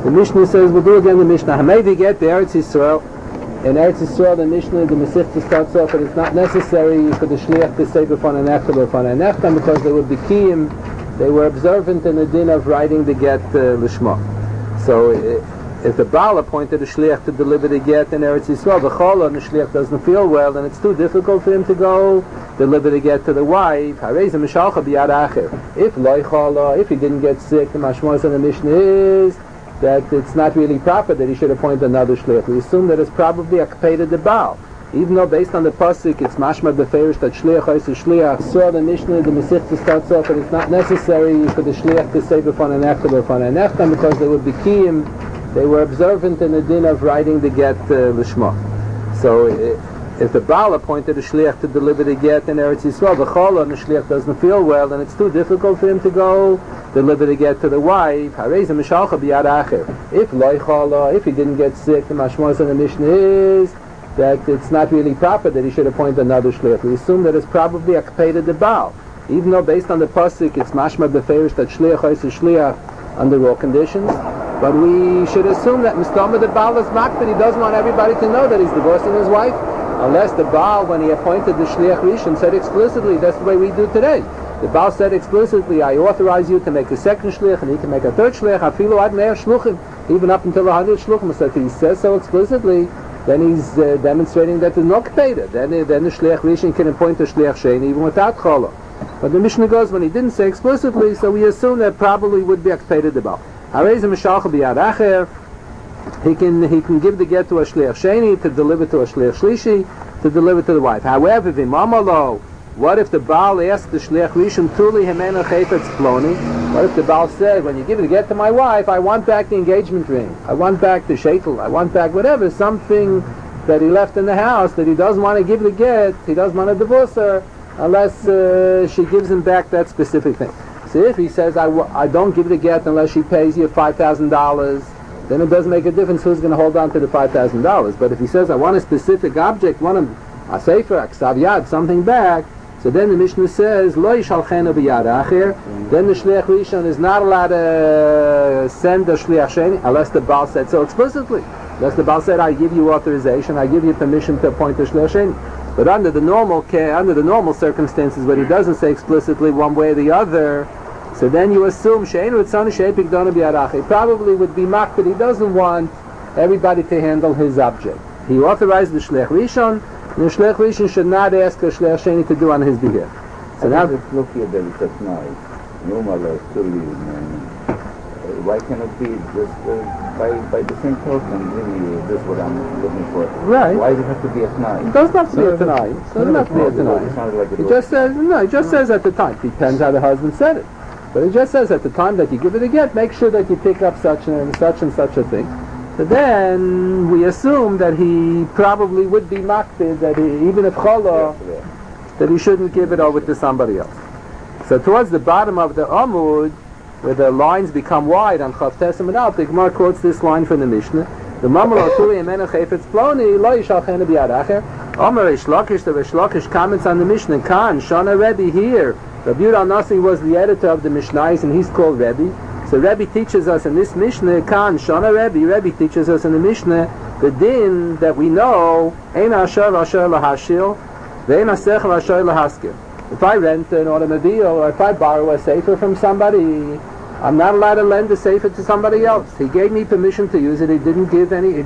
The Mishnah says, we'll do again the Mishnah. Hamayvi get the Eretz Yisrael. In Eretz Yisrael, the Mishnah, the Masechta starts off, and it's not necessary for the Shliach to say b'fan anechta because they were bikiyim, they were observant in the din of writing the get l'shma. So if the Baal appointed a Shliach to deliver the get in Eretz Yisrael, the Chola and the Shliach doesn't feel well, and it's too difficult for him to go deliver the get to the wife. If loy Chola, if he didn't get sick, the mashmos in the Mishnah is that it's not really proper that he should appoint another Shliach. We assume that it's probably akpeda the Baal. Even though based on the pasuk it's mashma beferish that Shliach is a Shliach. So the Mishnah, the Masechta starts off, and it's not necessary for the Shliach to say b'fan anechta because they were bikiyim, they were observant in the din of writing the get l'shma. So if the Baal appointed a Shliach to deliver the get in Eretz Yisrael, the Chola and the Shliach doesn't feel well, and it's too difficult for him to go deliver the get to the wife. If loy Chola, if he didn't get sick, the mashmos in the Mishnah is that it's not really proper that he should appoint another Shliach. We assume that it's probably akpeda the Baal. Even though based on the pasuk it's mashma beferish that Shliach is a Shliach under all conditions, but we should assume that Mistama the Baal is makpid. He doesn't want everybody to know that he's divorcing his wife, unless the Baal, when he appointed the Shliach Rishon, said explicitly, that's the way we do today. The Baal said explicitly, I authorize you to make a second Shliach, and he can make a third Shliach, afilu ad me'er shluchim, even up until 100 shluchim. So if he says so explicitly, then he's demonstrating that there's no kpeda. Then the Shliach Rishon can appoint a Shliach Sheni even without Chola. But the Mishnah goes, when he didn't say explicitly, so we assume that probably would be akpeda the Baal. He can give the get to a Shliach Sheni, to deliver to a Shliach Shlishi, to deliver to the wife. However, v'mamalo, what if the Baal asks the Shliach Rishon, Tuli hemena chayfetz ploni? What if the Baal said, when you give the get to my wife, I want back the engagement ring, I want back the shekel, I want back whatever, something that he left in the house that he doesn't want to give the get, he doesn't want to divorce her, unless she gives him back that specific thing. So if he says, I don't give the get unless she pays you $5,000, then it doesn't make a difference who's going to hold on to the $5,000. But if he says, I want a specific object, want a sefer, a ksav yad, something back, so then the Mishnah says, Lo yishalchenu b'yad acher, then the Shliach Rishon is not allowed to send the Shliach Sheni, unless the Baal said so explicitly. Unless the Baal said, I give you authorization, I give you permission to appoint the Shliach Sheni. But under the normal circumstances, where he doesn't say explicitly one way or the other, so then you assume Sheinu Tzani Shei Pigdona B'Yad Acher. He probably would be mocked, but he doesn't want everybody to handle his object. He authorized the Shliach Rishon, and the Shliach Rishon should not ask a Shliach Sheni to do on his behalf. So now it's looking at them at night. Why can't it be just by the same token? Really, this is what I'm looking for. Right. Why does it have to be at night? It doesn't have to be at tonight. It doesn't have to be at tonight. It just says It just says at the time. Depends how the husband said it. But it just says at the time that you give it a get, make sure that you pick up such and such a thing. So then we assume that he probably would be makpid, that even if Chola, that he shouldn't give it over to somebody else. So towards the bottom of the Amud, where the lines become wide on Chav Tesem and Al, the Gemara quotes this line from the Mishnah: "The Mamalo Tuli Yemena Chayfetz Ploni Lo Yishalchenu B'Yad Acher." Omer Reish Lakish, the Reish Lakish comments on the Mishnah. Kan Shana Rebbe here. Rabbi Yehuda Nasi was the editor of the Mishnayos, and he's called Rebbe. So Rebbe teaches us in this Mishnah, Kan Shana Rebbe teaches us in the Mishnah the din that we know, Ein Asher Asher Lahashil, Ve'ein Asechel Asher Lahaskir. If I rent an automobile, or if I borrow a sefer from somebody, I'm not allowed to lend the sefer to somebody else. He gave me permission to use it. He didn't give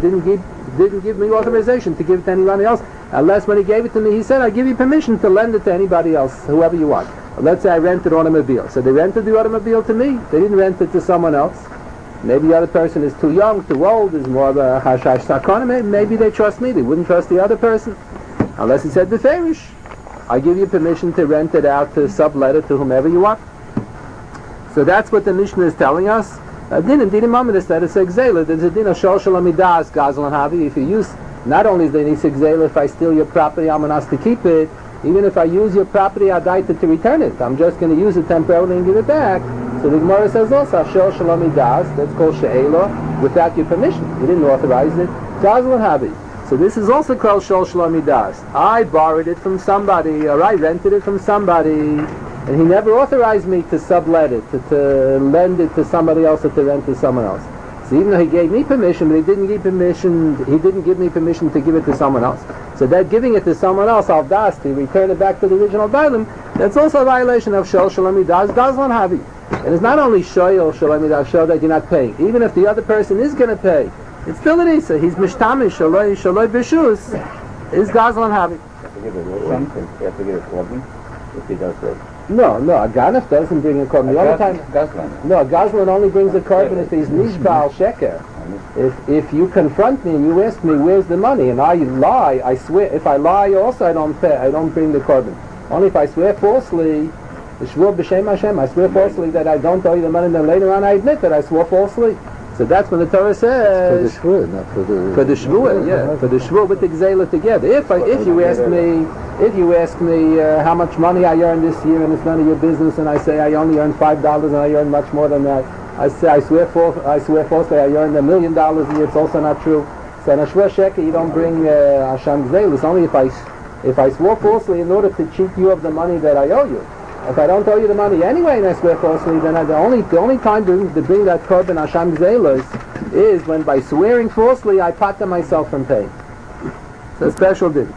me authorization to give it to anybody else. Unless when he gave it to me, he said, I give you permission to lend it to anybody else, whoever you want. Let's say I rented an automobile. So they rented the automobile to me. They didn't rent it to someone else. Maybe the other person is too young, too old, is more of a hashash sakana. Maybe they trust me. They wouldn't trust the other person. Unless he said beferish, I give you permission to rent it out, to sublet it to whomever you want. So that's what the Mishnah is telling us. Din and Dinim Amidus, that it's exela. There's a din of Shol Shalamidas, Gazel and Havi. If you use, not only is there any exela, if I steal your property, I'm asked to keep it. Even if I use your property, I die to return it. I'm just going to use it temporarily and give it back. So the Gemara says also, Shol Shalamidas, that's called She'ela, without your permission. You didn't authorize it. Gazel and Havi. So this is also called Shol Shalamidas. I borrowed it from somebody, or I rented it from somebody, and he never authorized me to sublet it, to lend it to somebody else, or to rent to someone else. So even though he gave me permission, but he didn't give me permission to give it to someone else. So that giving it to someone else, al das, to return it back to the original bailim, that's also a violation of shol shalom das havi. And it's not only shoyel shalom das show that you're not paying. Even if the other person is going to pay, it's still an isa. He's mishtamish shaloi b'shus is gazlan havi. You have to give a korban if he does that. No, a ganef doesn't bring a korban. The only time, no, a gazlan only brings a korban if he's nishbal sheker. If you confront me and you ask me where's the money and I lie, I swear. If I lie, also I don't pay. I don't bring the korban. Only if I swear falsely, the shvur b'shem Hashem. I swear falsely that I don't owe you the money, and then later on I admit that I swore falsely. So that's when the Torah says for the shvur, not for the shvur, yeah, for the shvur with the gzela together. If you ask me how much money I earned this year and it's none of your business, and I say I only earned $5 and I earned much more than that, I say I swear falsely I earned $1 million a year. It's also not true. So in a shvur sheker you don't bring Hashem gzela. It's only if I swore falsely in order to cheat you of the money that I owe you. If I don't owe you the money anyway and I swear falsely, then the only time to bring that korban Hashem gzelos is when by swearing falsely I pater myself from paying. It's a special din.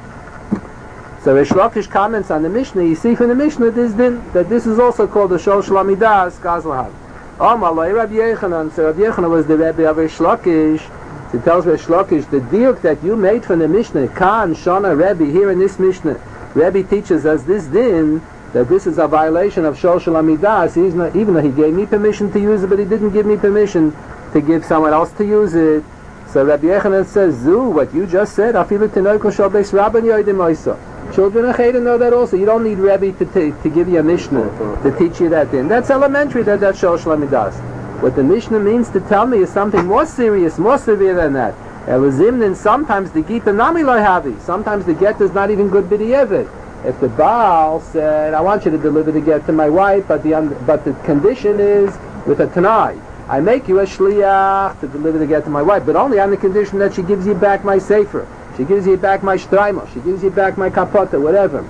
So Reish Lakish comments on the Mishnah. You see from the Mishnah that this is also called the shol shalom das gazlan havi. Malay Rabbi Yechanan. So Rabbi Yechanan was the Rebbe of Reish Lakish. So he tells Reish Lakish the diuk that you made from the Mishnah, Kan Shana Rebbe, here in this Mishnah, Rebbe teaches us this din, that this is a violation of shol shalom das, even though he gave me permission to use it, but he didn't give me permission to give someone else to use it. So Rabbi Yechanan says, Zu, what you just said, afilu tenoiko shal beis rabban yoidim oisa. Children of Chayda know that also. You don't need Rebbe to give you a Mishnah to teach you that din. That's elementary, that's shol shalom das. What the Mishnah means to tell me is something more serious, more severe than that. Elazimnin, sometimes the gita nami lo havi. Sometimes the get is not even good b'di'evet. If the Baal said, I want you to deliver the get to my wife, but the condition is with a tanai. I make you a shliach to deliver the get to my wife, but only on the condition that she gives you back my sefer, she gives you back my shtraimel, she gives you back my kapota, whatever,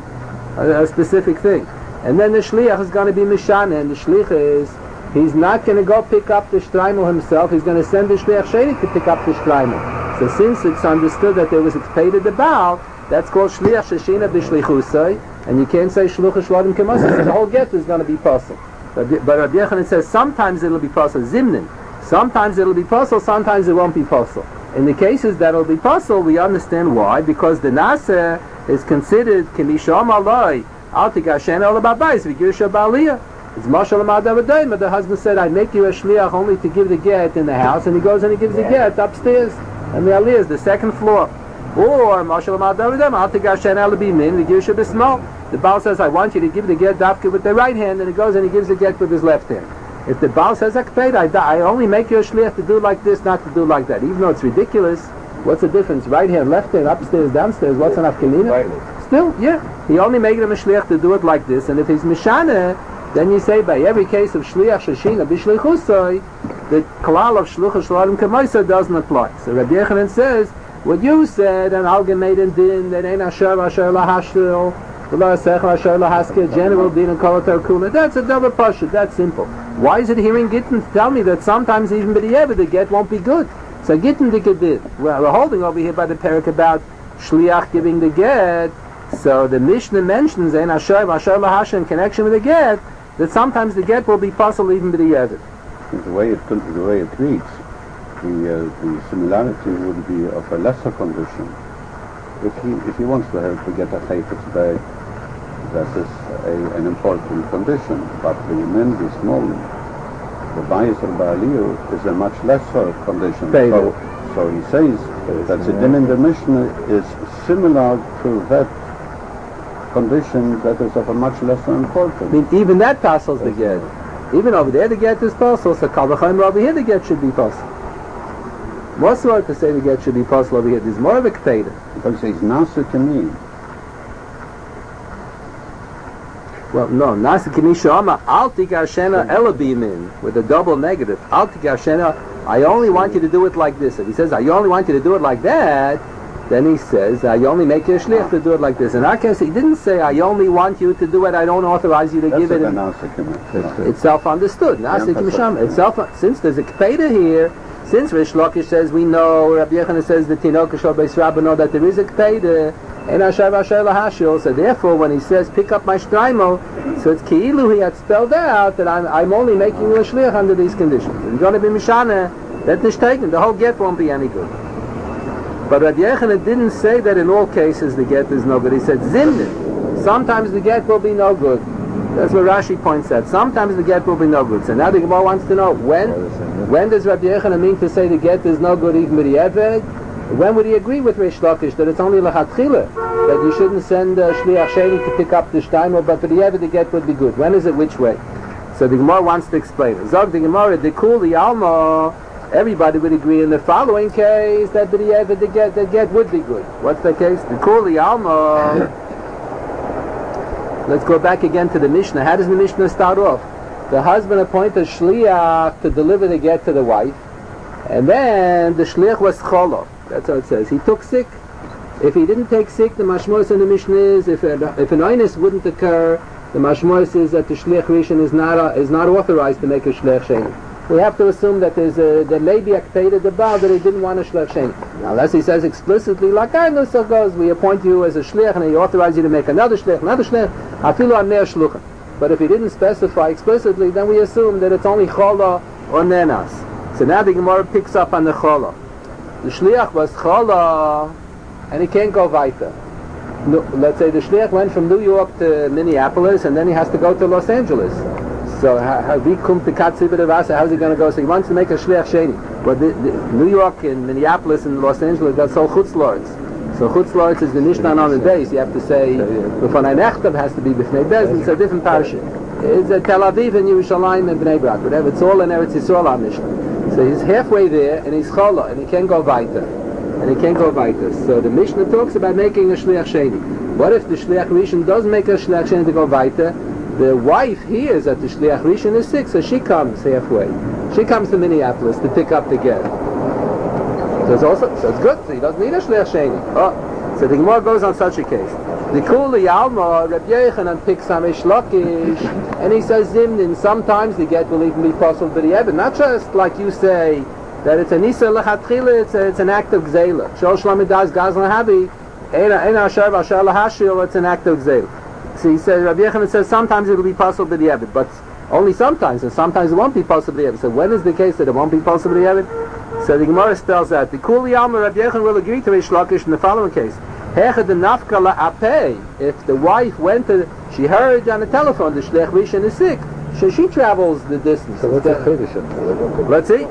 a specific thing. And then the shliach is going to be mishana, and the shliach is, he's not going to go pick up the shtraimel himself, he's going to send the shliach sheni to pick up the shtraimel. So since it's understood that there was paid to the Baal, that's called shliach sheshina b'shlichusay, and you can't say shluch shlodim k'masas. So the whole get is going to be possible. But Rabbi Yechanan says sometimes it'll be possible, zimnin. Sometimes it'll be possible, sometimes it won't be possible. In the cases that it'll be possible, we understand why, because the naser is considered kimisham aloi al tigashen el babais v'girsha ba'aliyah. It's mashal amadavadayim, but the husband said, I make you a shliach only to give the get in the house, and he goes and he gives the get upstairs, and the aliyah is the second floor. Or mashal amadavadayim al tigashen el bimin v'girsha b'smal. The Baal says, I want you to give the get dafka with the right hand, and he goes and he gives the get with his left hand. If the Baal says, I only make you a shliach to do like this, not to do like that. Even though it's ridiculous, what's the difference? Right hand, left hand, upstairs, downstairs, what's an afkamina? Still, yeah. He only made him a shliach to do it like this, and if he's mishana, then you say by every case of shliach sheshina b'shlichusay, the kalal of shluch shlodim k'moisa doesn't apply. So Rabbi Yechanan says, what you said, an algemeiden din, that ain't asher lahashtil, general din and kolatar kula. That's a double pasha. That's simple. Why is it here in Gittin to tell me that sometimes even b'di'evet the get won't be good? So Gittin did. Well, we're holding over here by the parak about shliach giving the get. So the Mishnah mentions in asher lahasha in connection with the get that sometimes the get will be possible even b'di'evet. The way it reads, the similarity would be of a lesser condition. If he wants to have to get a chayfetz bag, that is an important condition. But the min, the small, the bayis or ba'aliyu is a much lesser condition. So he says that the din in the Mishnah is similar to that condition that is of a much lesser importance. I mean, even that passes the get. Even over there the get is possible, so kal v'chaim over here the get should be possible. What's the word to say the get should be possible over here? There's more of a k'teda. Because he says nasa to me. Well, no, nasa kimisha ama al tigashena elabimin with a double negative. Al tigashena, I only want you to do it like this. If he says I only want you to do it like that, then he says, I only make you a shliach to do it like this. In our case, he didn't say, I only want you to do it, I don't authorize you to give it. It's self-understood. Since there's a kpeda here, since Rish Lakish says we know, Rabbi Yochanan says the Tinoka Shal Beis Rabba know that there is a kpeda, and Asher Vasher Lahashil, so therefore when he says pick up my shtraimo, so it's Ki'ilu he had spelled out that I'm only making you a shliach under these conditions. And you're going to be Mishana, that is taken, the whole get won't be any good. But Rabbi Yochanan didn't say that in all cases the get is no good. He said zimnin. Sometimes the get will be no good. That's what Rashi points out. Sometimes the get will be no good. So now the Gemara wants to know when does Rabbi Yochanan mean to say the get is no good even with the Eved? When would he agree with Rish Lakish that it's only lechatchila, that you shouldn't send shliach sheni to pick up the shtaimo, but for the Eved the get would be good? When is it which way? So the Gemara wants to explain it. Zog the Gemara, the kul the alma. Everybody would agree in the following case that the get would be good. What's the case? The Kuli Alma. Let's go back again to the Mishnah. How does the Mishnah start off? The husband appointed shliach to deliver the get to the wife, and then the shliach was cholo. That's how it says. He took sick. If he didn't take sick, the mashmos in the Mishnah is if an oinus wouldn't occur, the mashmos is that the shliach rishon is not authorized to make a shliach sheni. We have to assume that there may be a kpeda debal that he didn't want a shliach sheni. Now, unless he says explicitly, like our nusach goes, we appoint you as a shliach and he authorize you to make another shliach, afilu aner shluchim. But if he didn't specify explicitly, then we assume that it's only chola or nenas. So now the Gemara picks up on the chola. The shliach was chola, and he can't go weiter. No, let's say the shliach went from New York to Minneapolis, and then he has to go to Los Angeles. So how's he going to go? So he wants to make a shliach sheni. But the New York and Minneapolis and Los Angeles, that's all chutz lords. So chutz lords is the Nishnan on the days. You have to say b'fanai nechtav has to be b'fnei bezdin. It's a different parasha. It's a Tel Aviv and Yerushalayim and Bnei Brak. Whatever. It's all in Eretz Yisrael on Mishnah. So he's halfway there and he's chola and he can't go weiter. So the Mishnah talks about making a shliach sheni. What if the shliach rishon does make a shliach sheni to go weiter? The wife hears that the shliach rishon is sick, so she comes halfway. She comes to Minneapolis to pick up the get. So it's good. So he doesn't need a shliach sheni. So the Gemara goes on such a case. The Kuli Alma, Rabbi Yochanan picks on Rish Lakish, and he says zimnin. Sometimes the get will even be possible, but not just like you say that it's a nisa lechatchila. It's an act of gzeila. Shol shlamidas gazlan habi. Ein asher v'asher lahashil. It's an act of gzeila. So he says, Rabbi Yochanan says sometimes it will be possible to the Eved, but only sometimes, and sometimes it won't be possible to the Eved. So when is the case that it won't be possible to the Eved? So the Gemara spells out, the Kuli Alma, Rabbi Yochanan will agree to Rish Lakish in the following case. If the wife went to, she heard on the telephone, the Shliach Rishon is sick, so she travels the distance. So what's that chiddush? Let's see.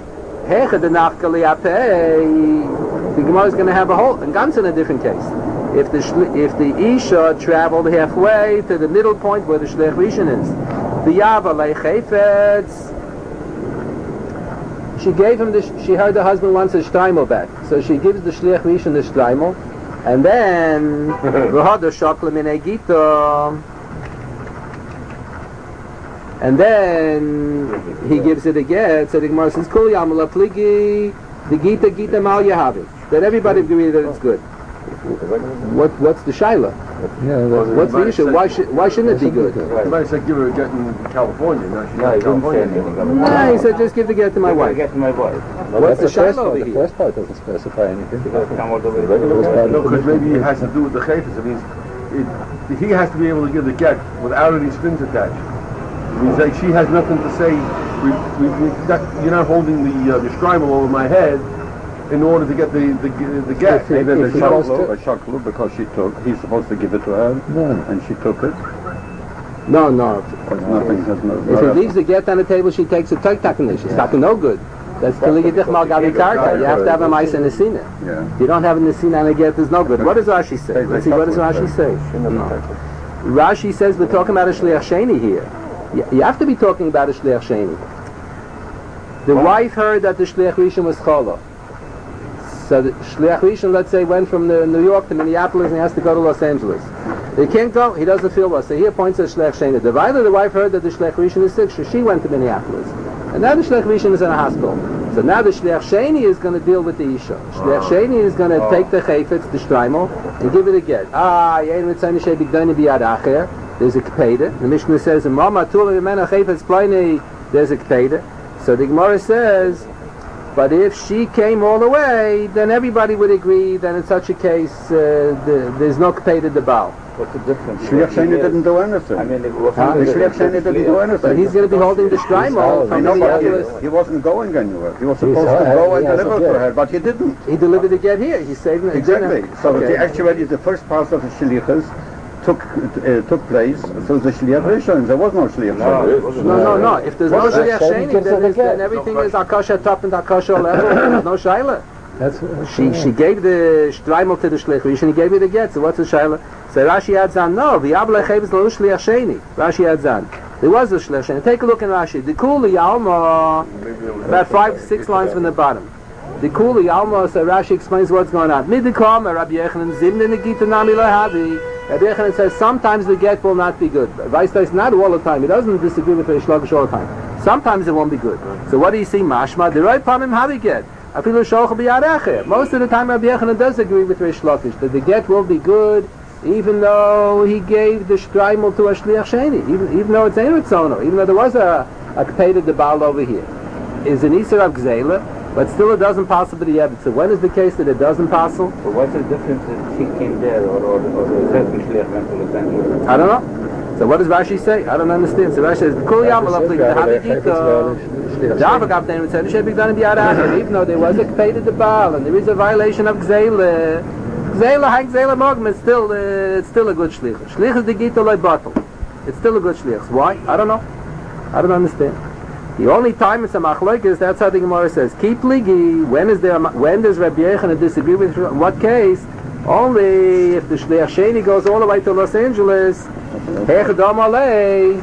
The Gemara is going to have a whole, and Gans in a different case. If the Isha traveled halfway to the middle point where the Shliach Rishon is, the Yava lei chayfetz, she gave him she heard the husband wants a shtraimo back, so she gives the Shliach Rishon the shtraimo, and then v'hada shakla minei gita, and then he gives it again. So the Gemara says kol yamala pligi the gita mal yahavi, that everybody agrees that it's good. What's the shaila? Yeah, what's the issue? Why shouldn't it be good? Somebody said give her a get in California. No, she's in California. No, he said just give the get to my wife. Get to my wife. What's the shaila over here? The first part doesn't specify anything. No, because maybe it has to do with the chayfetz. It means he has to be able to give the get without any strings attached. It means like she has nothing to say. You're not holding the shtrimal over my head in order to get the get. Maybe the shaklu because he's supposed to give it to her, and she took it. No. If he leaves the get on the table, she takes it takenish. It's talking no good. That's Kaligidich Mal Gavi Karka. You have to have a Maisa Nesina. Yeah. You don't have a Nesina on a get, there's no good. What does Rashi say? Let's see, what does Rashi say? Rashi says we're talking about a Shliach Sheni here. You have to be talking about a Shliach Sheni. The wife heard that the Shliach Rishon was Chola. So the Shliach Rishon, let's say, went from New York to Minneapolis and he has to go to Los Angeles. He can't go, he doesn't feel well, so he appoints a Shliach Sheni. The wife heard that the Shliach Rishon is sick, so she went to Minneapolis. And now the Shliach Rishon is in a hospital. So now the Shliach Sheni is going to deal with the Isha. Shliach Sheni is going to take the Chayfetz, the Shtreimel, and give it a get. There's a Kpeda. The Mishnah says, there's a Kpeda. So the Gemara says, but if she came all the way, then everybody would agree that in such a case there's no Kpeda the Baal. What's the difference? Shliach Sheni didn't do anything. I mean, it was Shliach Sheni didn't do anything. But he's going to be holding the Shtreimel from Minneapolis. He wasn't going anywhere. He was supposed to go and deliver for her, but he didn't. He delivered the get here. He saved it. Exactly. So actually the first part of the Shliachus took place through the Shliach Rishon. There was no Shliach Sheni. No. If there's no Shliach Sheni, then everything is Akasha top and Akasha level. There's no Shaila. She gave the Shtreimel to the Shliach Rishon. He gave her the get. So what's the Shaila? So Rashi adds on, no, V'yabla Chavis lo Shliach Sheni. Rashi adds on, there was a Shliach Sheni. Take a look in Rashi. The Kuli Alma, about 5-6 lines from the bottom. The Kuli Alma, so Rashi explains what's going on. Midikam, Rabbi Yechanan, Zimne Negita Nami Lahavi. Rabbi Yechanan says sometimes the get will not be good. Vaistais not all the time. He doesn't disagree with Reish Lakish all the time. Sometimes it won't be good. So what do you see? Mashma, the right palmim havi get. Most of the time Rabbi Yechanan does agree with Reish Lakish that the get will be good, even though he gave the Shtreimel to a Shliach Sheni, even though it's Ein Ritzono, even though there was a Kpeda the Baal over here. Is an Isser of Gzeila, but still it doesn't possible to Yevit. So when is the case that it doesn't possible? But what's the difference if she came there or the second Shliach went to Los Angeles? I don't know. So what does Rashi say? I don't understand. So Rashi says, Kol Yamalach Lik, the Havigito, even though there was a Kpeda the Baal, and there is a violation of Gzeila, Gzeila Mogim, it's still a good Shlich. Shlich is the Gita Loi Batal. It's still a good Shlich. Why? I don't know. I don't understand. The only time it's a Machlok is that's how the Gemara says. Keep Ligi, when does Rabbi Yechanan disagree with in what case? Only if the Shliach Sheni goes all the way to Los Angeles, Hechadam Alei,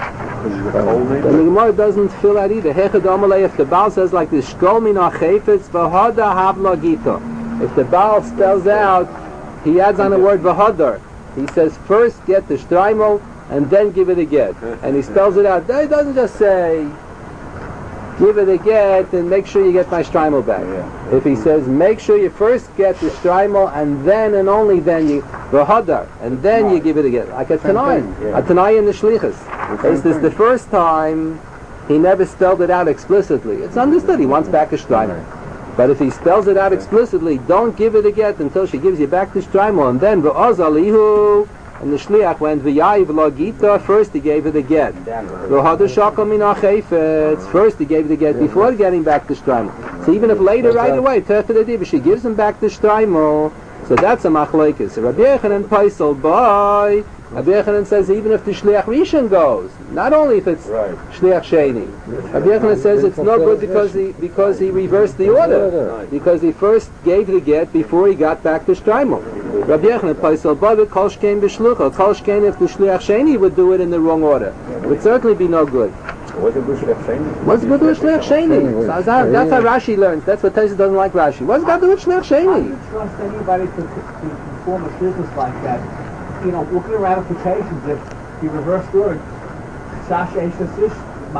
then the Gemara doesn't fill that either. Hechadam Alei, if the Baal says like this, Shkol min ha-chefetz v'hada havla gita. If the Baal spells out, he adds on the word v'hadar. He says first get the Shtreimel and then give it a get. And he spells it out. He doesn't just say give it a get and make sure you get my Shtreimel back. If he says make sure you first get the Shtreimel and then and only then you v'hadar and then you give it a get. Like a Tanai. A Tanai in the Shlichus. This is the first time he never spelled it out explicitly. It's understood he wants back a Shtreimel. But if he spells it out explicitly, don't give it a get until she gives you back the Shtreimel, and then v'ozalihu, and the Shliach went v'yayiv lo gita, first he gave it a get. V'hadu shakal min ha-chefetz, first he gave it a get before getting back the Shtreimel. So even if later right away, if she gives him back the Shtreimel, so that's a machlekes. So Rabbi Yechanan paisel boy. Rabbi Yechanan says even if the Shliach Rishon goes, not only if it's Shliach Sheni. Rabbi Yechanan says it's no good because he reversed the order. Because he first gave the get before he got back to Shtreimel. Rabbi Yechanan paisel boy kol shkein b'shlucha. Kol shkein if the Shliach Sheni would do it in the wrong order. It would certainly be no good. What's the good Shliach Sheni? What's good with Shliach Sheni? So that's how Rashi learns. That's what Taisa doesn't like Rashi. What's got to do with Shliach Sheni? How do you trust anybody to perform a shlichus like that? You know, looking at ramifications, if he reversed the order, Sasha Eshasish,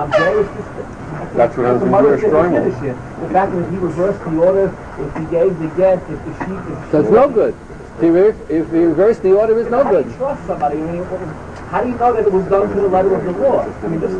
that's what I was very strong with. The fact that he reversed the order, if he gave the get, if the sheep... That's no good. If he reversed the order, it's no good. How do you trust somebody? I mean, how do you know that it was done to the letter of the law? I mean, this is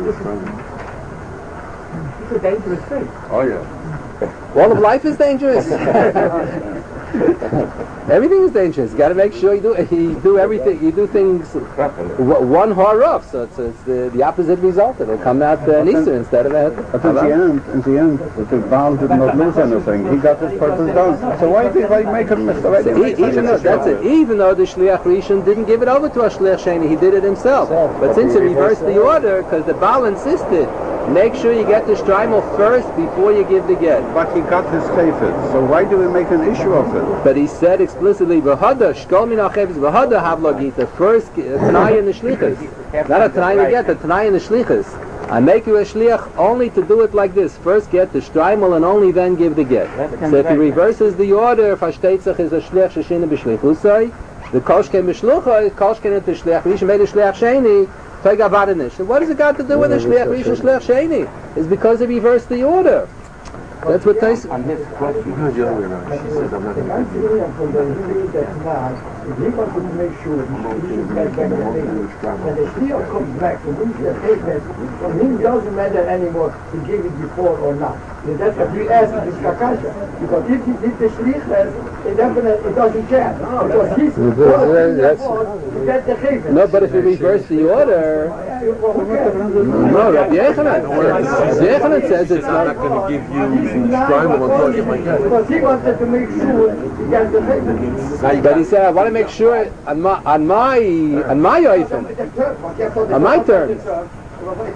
a dangerous thing. Oh, yeah. All of life is dangerous. Everything is dangerous. You got to make sure you do everything. You do things one harav, so it's the opposite result. It'll come out an Easter instead of a. But in the end, the Baal did not lose anything. He got his purpose done. So why make him miss the way? Even though the Shliach Rishon didn't give it over to a Shliach Sheni, he did it himself. But since he reversed the order, because the Baal insisted, make sure you get the Shtreimel first before you give the get. But he got his chayfetz, so why do we make an issue of it? But he said explicitly, "V'hada shkol min ha-chefetz v'hada havla gita." First, Tanai in the shlichus, not a Tanai in the get, a Tanai in the shlichus. I make you a shliach only to do it like this. First get the Shtreimel and only then give the get. So if he reverses the order, Fashteitzach is a shliach sheshina b'shlichusai. The kolshken b'shlucha is kolshken at the shliach rishon made a shliach sheni. So what has it got to do with the shliach rishon shliach sheni? It's because he reversed the order. That's what Taisus. On his question, No, the other way around. She says, I'm not going to give you. If he wants to make sure that he gets back the thing, when the steel comes back from him, from him doesn't matter anymore to give it before or not. And that's what we ask in Kakasha. Because if the shlich has, it doesn't care. Because he's to get the chayvin. No, but if you reverse the order, no, Rabbi Yechanan. Rabbi Yechanan says it's I'm not not. going to give you Strimal until I get my get. Because he wanted to make sure he gets the chayvin. But he said, I want to make sure on my oifen, on my terms. Not a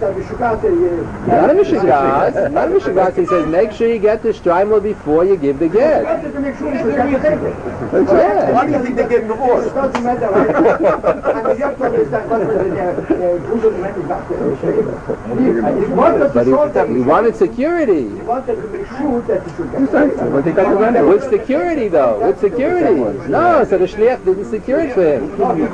mishigas. He says, make sure you get the shtreimel before you give the get. Why do you think they get divorced? It doesn't matter, right? And the Yaakov is that But he wanted security. He wanted to make sure that he should get With security, though. With security. No, so the shliach didn't secure it for him.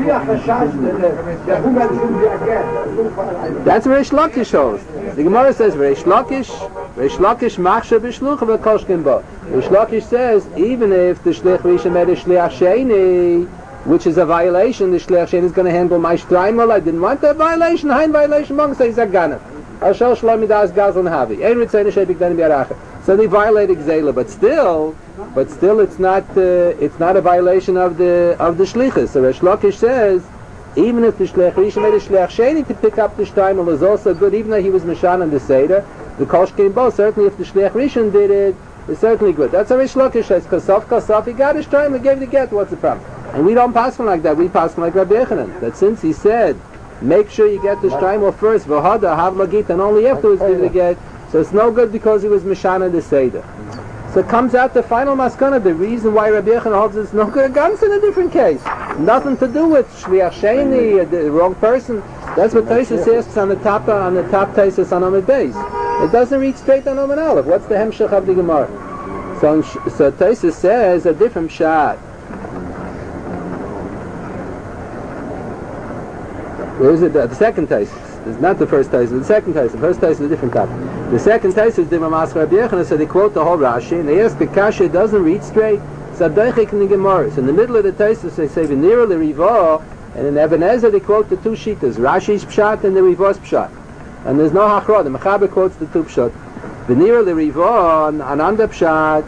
That's where Reish Lakish holds. The Gemara says, Reish Lakish machsha b'shlucha v'koshkin bo. Reish Lakish says, even if the shliach rishon made a shliach sheni, which is a violation, the shliach sheni is going to handle my shtreimel. I didn't want that violation. Hein violation, mong says zaganav. Ashal shalom midas gazon havi. Ein ritzayne shebik dan biaracha. So they violated Gzela, but still, it's not a violation of the shlichus. So Reish Lakish says, even if the shliach rishon made a shliach sheni to pick up the shtreimel is also good, even though he was mishan on the seder, the koshkin bo, certainly if the shliach rishon did it, it's certainly good. That's how Reish Lakish says, kasaf, he got his shtreimel, gave the get, what's the problem? And we don't pass him like that, we pass him like Rabbi Yechanan, that since he said, make sure you get the shtreimel first, v'hada, have lagit, and only afterwards give the get, so it's no good because he was mishan on the seder. So it comes out the final maskana, the reason why Rabbi Yechanan holds it's no good, guns in a different case. Nothing to do with shliach sheni, the wrong person. That's what Taisus asks on the top Taisus on Amid Beis. It doesn't read straight on Amid Aleph. What's the hemshech of the Gemara? So Taisus says a different shot. Where is it? The second Taisus. It's not the first Taisus, the second Taisus. The first Taisus is a different topic. The second Taisus, Dima Maskar Rabbi Yechanan, so they quote the whole Rashi, and they ask the Kasha, it doesn't read straight. So in the Gemara. So in the middle of the Taisus, they say, V'nira l'riva, and in Ebenezer they quote the two shitas, Rashi's Pshat and the Riva's Pshat. And there's no Hachra, the Mechaber quotes the two Pshat. V'nira l'riva, and Ananda Pshat,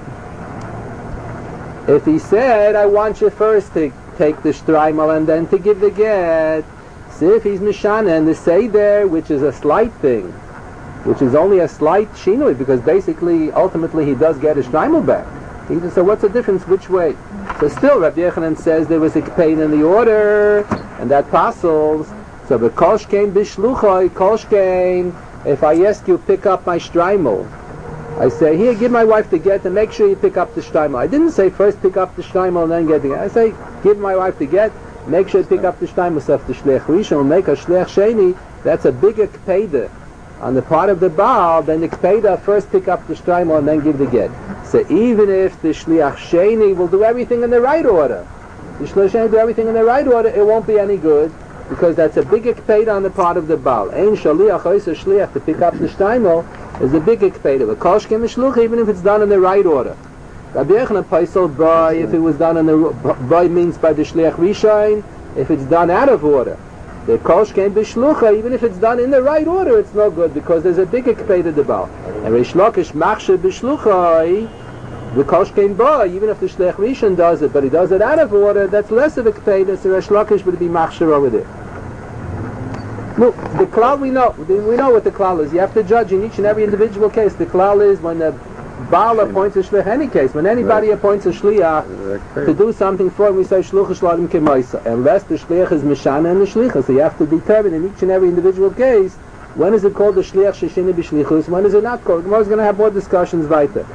if he said, I want you first to take the shtreimel and then to give the get, see if he's Mishana and the Seder, which is a slight thing, which is only a slight shinui, because basically, ultimately, he does get his shtreimel back. So what's the difference, which way? So still, Rabbi Yechanan says there was a pain in the order, and that passes. So the koshkein bishluchai, koshkein, if I ask you pick up my shtreimel, I say, here, give my wife the get, and make sure you pick up the shtreimel. I didn't say first pick up the shtreimel and then get the get. I say, give my wife the get, make sure you pick up the shtreimel of the shliach rishon, make a shliach sheni. That's a bigger kpeda on the part of the Baal than the kpeda first pick up the shtreimel and then give the get. So even if the shliach sheni will do everything in the right order, the shliach sheni do everything in the right order, it won't be any good, because that's a bigger kpeda on the part of the Baal. Ein shaliach oisa shliach to pick up the shtreimel is a bigger kpeda. But koshkem mishluch, even if it's done in the right order. Rabbi Yechanan paisel by, if it was done in the by means by the shliach rishon, if it's done out of order. The koshkein b'shlucha, even if it's done in the right order, it's no good, because there's a bigger kpeda the Baal. And Reish Lakish machshe b'shlucha, the koshkein ba, even if the shliach rishon does it, but he does it out of order, that's less of a kpeda, so Reish Lakish would be machshe over there. Look, the klal we know what the klal is. You have to judge in each and every individual case. The klal is when the Baal appoints a shliach, any case, when anybody appoints a shliach to do something for him, we say shluch shladim kemaisa, unless the shliach is mishana and the shlicha. So you have to determine in each and every individual case, when is it called the shliach sheshini b'shlichus, when is it not called. Gemara is going to have more discussions weiter.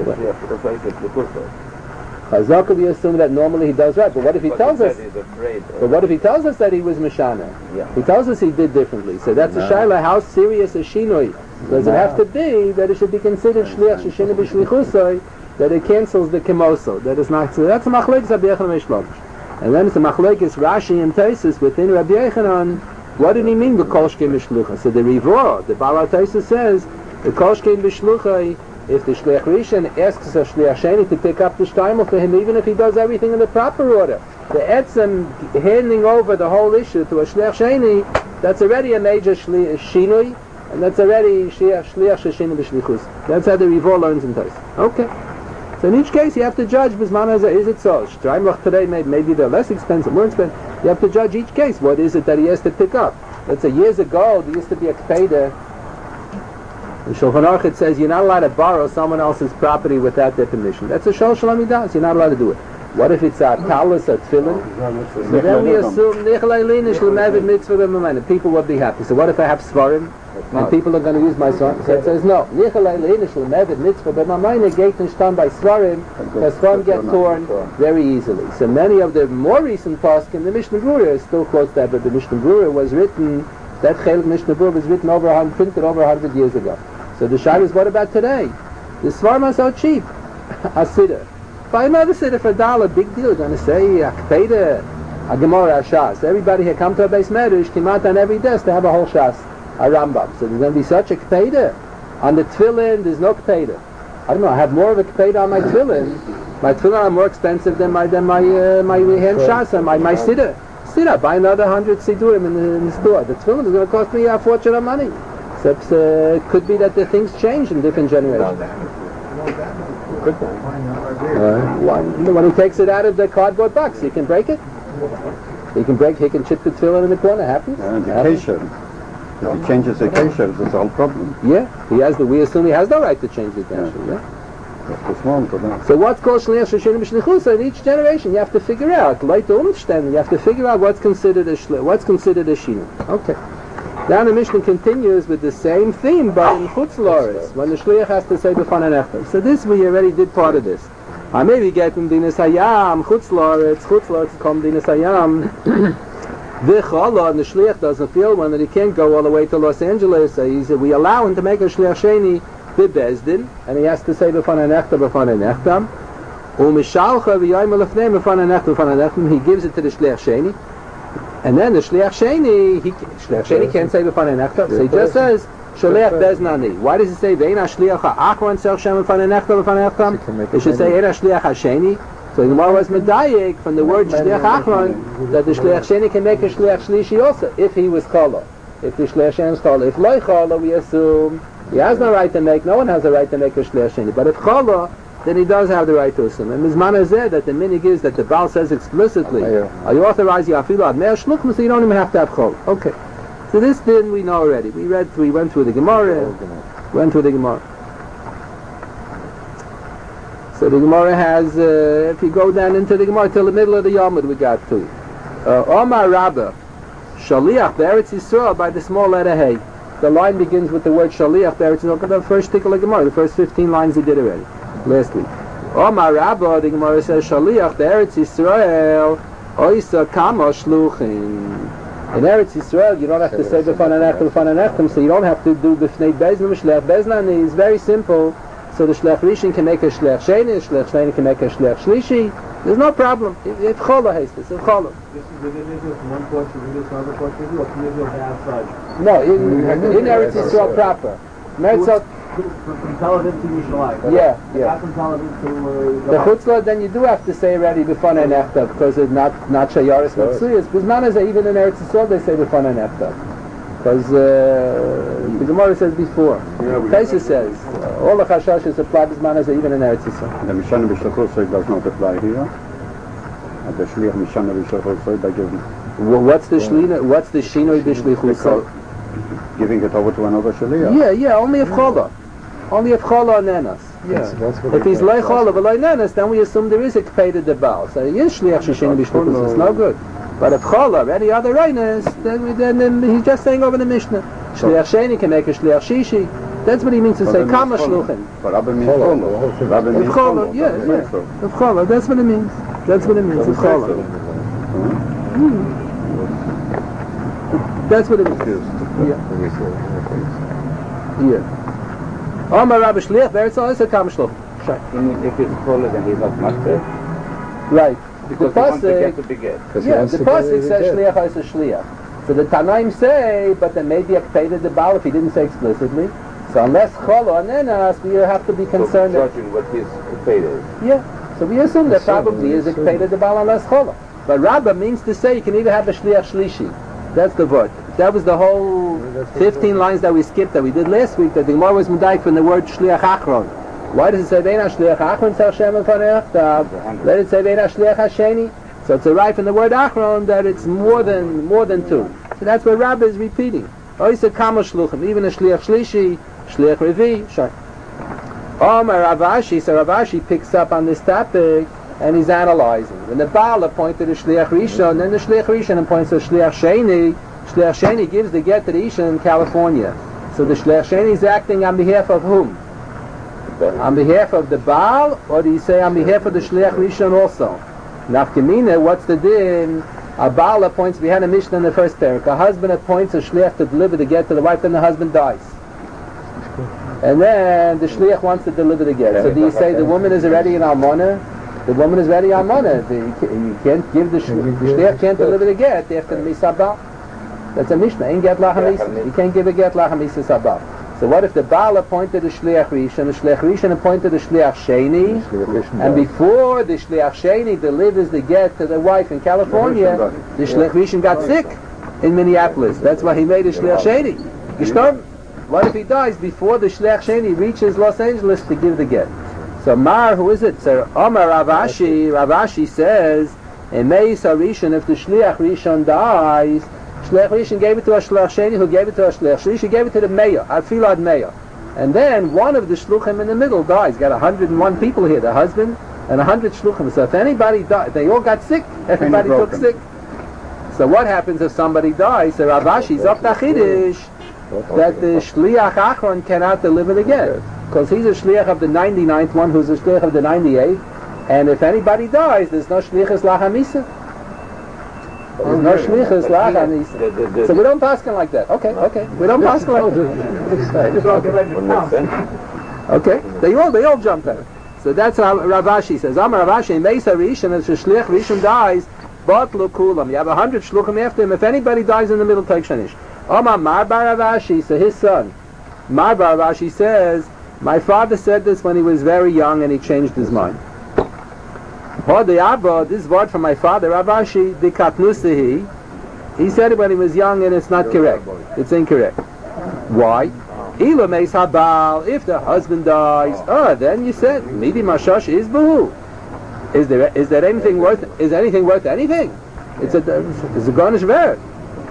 Chazaka, we assume that normally he does right, but what if he tells us? But what if he tells us that he was mishana? Yeah. He tells us he did differently. So that's a shaila. How serious is shinoi? Does it have to be that it should be considered shliach sheshini b'shlichusoi, that it cancels the kemoso? That is not. So that's a machlekes Rabbi Yechanan Reish Lakish. And then it's a machlekes Rashi and Taisus within Rabbi Yechanan. What did he mean with kolshkein b'shlucha? So the Rivor, the Baal Taisus says the kolshkein b'shlucha if the Shliach Rishon asks a Shliach Sheni to pick up the Shtaimel for him, even if he does everything in the proper order, the etzem handing over the whole issue to a Shliach Sheni, that's already a major Shinui, and that's already Shliach Sheni B'Shlichus. That's how the Rivor learns in Tais. Okay. So in each case, you have to judge, Bisman Hazeh, is it so? Shtaimel today, maybe they're less expensive, more expensive. You have to judge each case. What is it that he has to pick up? Let's say years ago, there used to be a Kpeda. The Shulchan Aruch, it says you're not allowed to borrow someone else's property without their permission. That's a Shol Shalom Midas. You're not allowed to do it. What if it's a talus, a tefillin? So then we assume people will be happy. So what if I have svarim and people are going to use my svarim? So it says no. Gate is done by svarim, because svarim get torn very easily. So many of the more recent poskim, the Mishnah Berurah is still close to that, but the Mishnah Berurah was written. That Chelik Mishnah Berurah was written printed over 100 years ago. So the shayla is, what about today? The svarim are so cheap. A siddur. Buy another siddur for $1, big deal. You're going to say, Akpeda, a Gemara, a Shas. Everybody here come to a base medrash, Kimat on every desk to have a whole Shas, a Rambam. So there's going to be such a Kpeda. On the tefillin, there's no Kpeda. I don't know, I have more of a Kpeda on my tefillin. My tefillin are more expensive than my hand Shas, my siddur. Siddur, buy another 100 siddurim in the store. The tefillin is going to cost me a fortune of money. So it could be that the things change in different generations. When he takes it out of the cardboard box, he can break it. He can chip the tefillin in the corner. Happens. And the kesher. If he changes the kesher, that's the whole problem. Yeah, we assume he has no right to change the kesher. Yeah. So what's called Shliach Sheni B'Shlichusa in each generation? You have to figure out. You have to figure out what's considered a shinu. Okay. Now the Mishnah continues with the same theme, but in Chutz La'aretz, when the Shliach has to say B'fan Echtav. So this, we already did part of this. I maybe get from Dinas Hayam, Chutz La'aretz come Dinas Hayam. V'chala, and the Shliach doesn't feel one that he can't go all the way to Los Angeles. So we allow him to make a Shliach Sheni B'Bezdin, and he has to say B'fan Echtav. U'mishalcha v'yayim alefnei B'fan Echtav. He gives it to the Shliach Sheni. And then the Shliach Sheni can't say B'fanei Nechtav. So he just says Shliach Beznani. Why does he say Ve'ena Shliach Ha'achron Tzarich Shem B'fanei Nechtav B'fanei Nechtav? It should say Eina Shliach HaSheni. So the Gemara was medayik from the word Shliach Achron that the Shliach Sheni can make a Shliach Shlishi also if he was Chala. If the Shliach Sheni is Chala. If Loi Chala, we assume he has no right to make. No one has a right to make a Shliach Sheni. But if Chala, then he does have the right to assume. And Mizman Hazeh, that the minig is that the Baal says explicitly, are you authorized Yafilu Ad Me'er Shluchim, so you don't even have to have Chol. Okay. So this din we know already. We went through the Gemara. So the Gemara has, if you go down into the Gemara till the middle of the Yomud, we got to. Omar Rabbah, Shaliach Be'eretz Yisrael by the small letter Hey. The line begins with the word Shaliach Be'eretz Yisrael. The first tickle of the Gemara, the first 15 lines he did already. Last week. Omar Rabbah, the Gemara says, Shaliach Be'eretz Yisrael, Oisa Kama Shluchim. In Eretz Yisrael, you don't have to say B'fan Anechtam, so you don't have to do B'fnei Bezdin, Shliach Bezdin is very simple. So the Shliach Rishon can make a Shliach Sheni, the Shliach Sheni can make a Shliach Shlishi. There's no problem. If Chola has this, if Chola. This is within Israel from one portion of Israel to another portion of Israel, or from Israel to outside? No, in Eretz Yisrael proper. From Tel Aviv to Yerushalayim. Yeah. Not from Tel Aviv to the Chutzlah, then you do have to say already B'fanei Nechtav, because it's not Shayaris Mitzuyas. Bisman Hazeh, even in Eretz Yisrael, they say B'fanei Nechtav. Because the Gemara says before. Taisa says, all the Chashashas apply Bisman Hazeh, even in Eretz Yisrael. The Mishana B'Shlichus does not apply here. And the Shliach Mishana B'Shlichus by giving. What's the Shinoi B'Shlichus? Giving it over to another Shliach. Yeah, only if Chola. Only if Chola or Nenas. Yeah. If he's Loi Chola or Loi Nenas, then we assume there is a Kpeda Debal. So yes, Shliach Shishini B'Shlichus, it's no good. But if Chola or any other Reinas, then he's just saying over the Mishnah. Shliach Sheni can make a Shliach Shishi. That's what he means to say Kama Shluchim. But Rabbi means Chola. If Chola, yeah. If Chola, that's what it means. That's what it means, if Chola. That's what it means. Yeah. Omar Rabbi Shliach, Beretz Yisrael, Kama Shluchim. If it's Chola, then he's not Makbeh. Right. Because he wants to get the big get. Yeah, the pasuk says Shliach is a Shliach. So the Tanaim say, but there may be a Kpeda Debal if he didn't say explicitly. So unless Chola and Nenas, we have to be concerned. So judging what his fate is. Yeah. So we assume that probably is Ikpeda the Baal unless Chola. But Rabbah means to say you can either have a Shliach Shlishi. That's the word. That was the whole 15 lines that we skipped that we did last week, that the Gemara was Medaik from the word Shliach Achron. Why does it say Veina Shliach Achron Tzal Shem Efanech? Let it say Veina Shliach Hasheni. So it's a right from the word Achron that it's more than two. So that's what Rabbah is repeating. Oh, he said Kama Shluchim, even a Shliach Shlishi, Shliach Revi, Shai. Rav Ashi, so Rav Ashi picks up on this topic and he's analyzing. When the Baal appointed a Shliach Rishon, then the Shliach Rishon appoints a Shliach Sheni. Shliach Sheni gives the get to the Isha in California. So the Shliach Sheni is acting on behalf of whom? On behalf of the Baal, or do you say on behalf of the Shliach Rishon also? Nafkamina, what's the din? A Baal appoints, we had a Mishnah in the first parak, a husband appoints a Shliach to deliver the get to the wife, then the husband dies. And then the Shliach wants to deliver the get. So do you say the woman is already in Almona? The woman is ready Almona. You can't give the Shliach can't deliver the get after the Misabal. That's a Mishnah. Ain't get lachamisa. You can't give a get lachamisa sabal. So what if the Baal appointed a Shliach Rishon, the Shliach Rishon appointed a Shliach Sheni, and before the Shliach Sheni delivers the get to the wife in California, the Shliach Rishon got sick in Minneapolis. That's why he made a Shliach Sheni. Gestorben. What if he dies before the Shliach Sheni reaches Los Angeles to give the get? So Mar, who is it? So Omar Rav Ashi says, in Meis HaRishon, if the Shliach Rishon dies, Shliach Rishon gave it to a Shliach Sheni, who gave it to a Shliach Shlishi, gave it to the mayor, Afilad mayor. And then one of the Shluchim in the middle dies. Got 101 people here, the husband and 100 Shluchim. So if anybody died, they all got sick, everybody took sick. So what happens if somebody dies? So Rav Ashi Zok Tachidish that the Shliach Achron cannot deliver the get, because he's a Shliach of the 99th one, who's a Shliach of the 98th, and if anybody dies, there's no Shliachas Lachamisa. There's no Shliachas Lachamisa. So we don't paskin like that. Okay. We don't paskin like that. Okay. They all jumped at it. So that's how Rav Ashi says. Amar Rav Ashi, Meis HaRishon, as the Shliach Rishon dies, but Lukulam. You have 100 Shluchim after him. If anybody dies in the middle, take Shanish. Omar Marbar Rav Ashi, so his son, Marbar Rav Ashi says, my father said this when he was very young and he changed his mind. This word from my father, Rav Ashi, the Katnusahi, he said it when he was young and it's not correct. It's incorrect. Why? If the husband dies, then you said, Midi Mashash is Bahu. Is anything worth anything? It's a garnish word.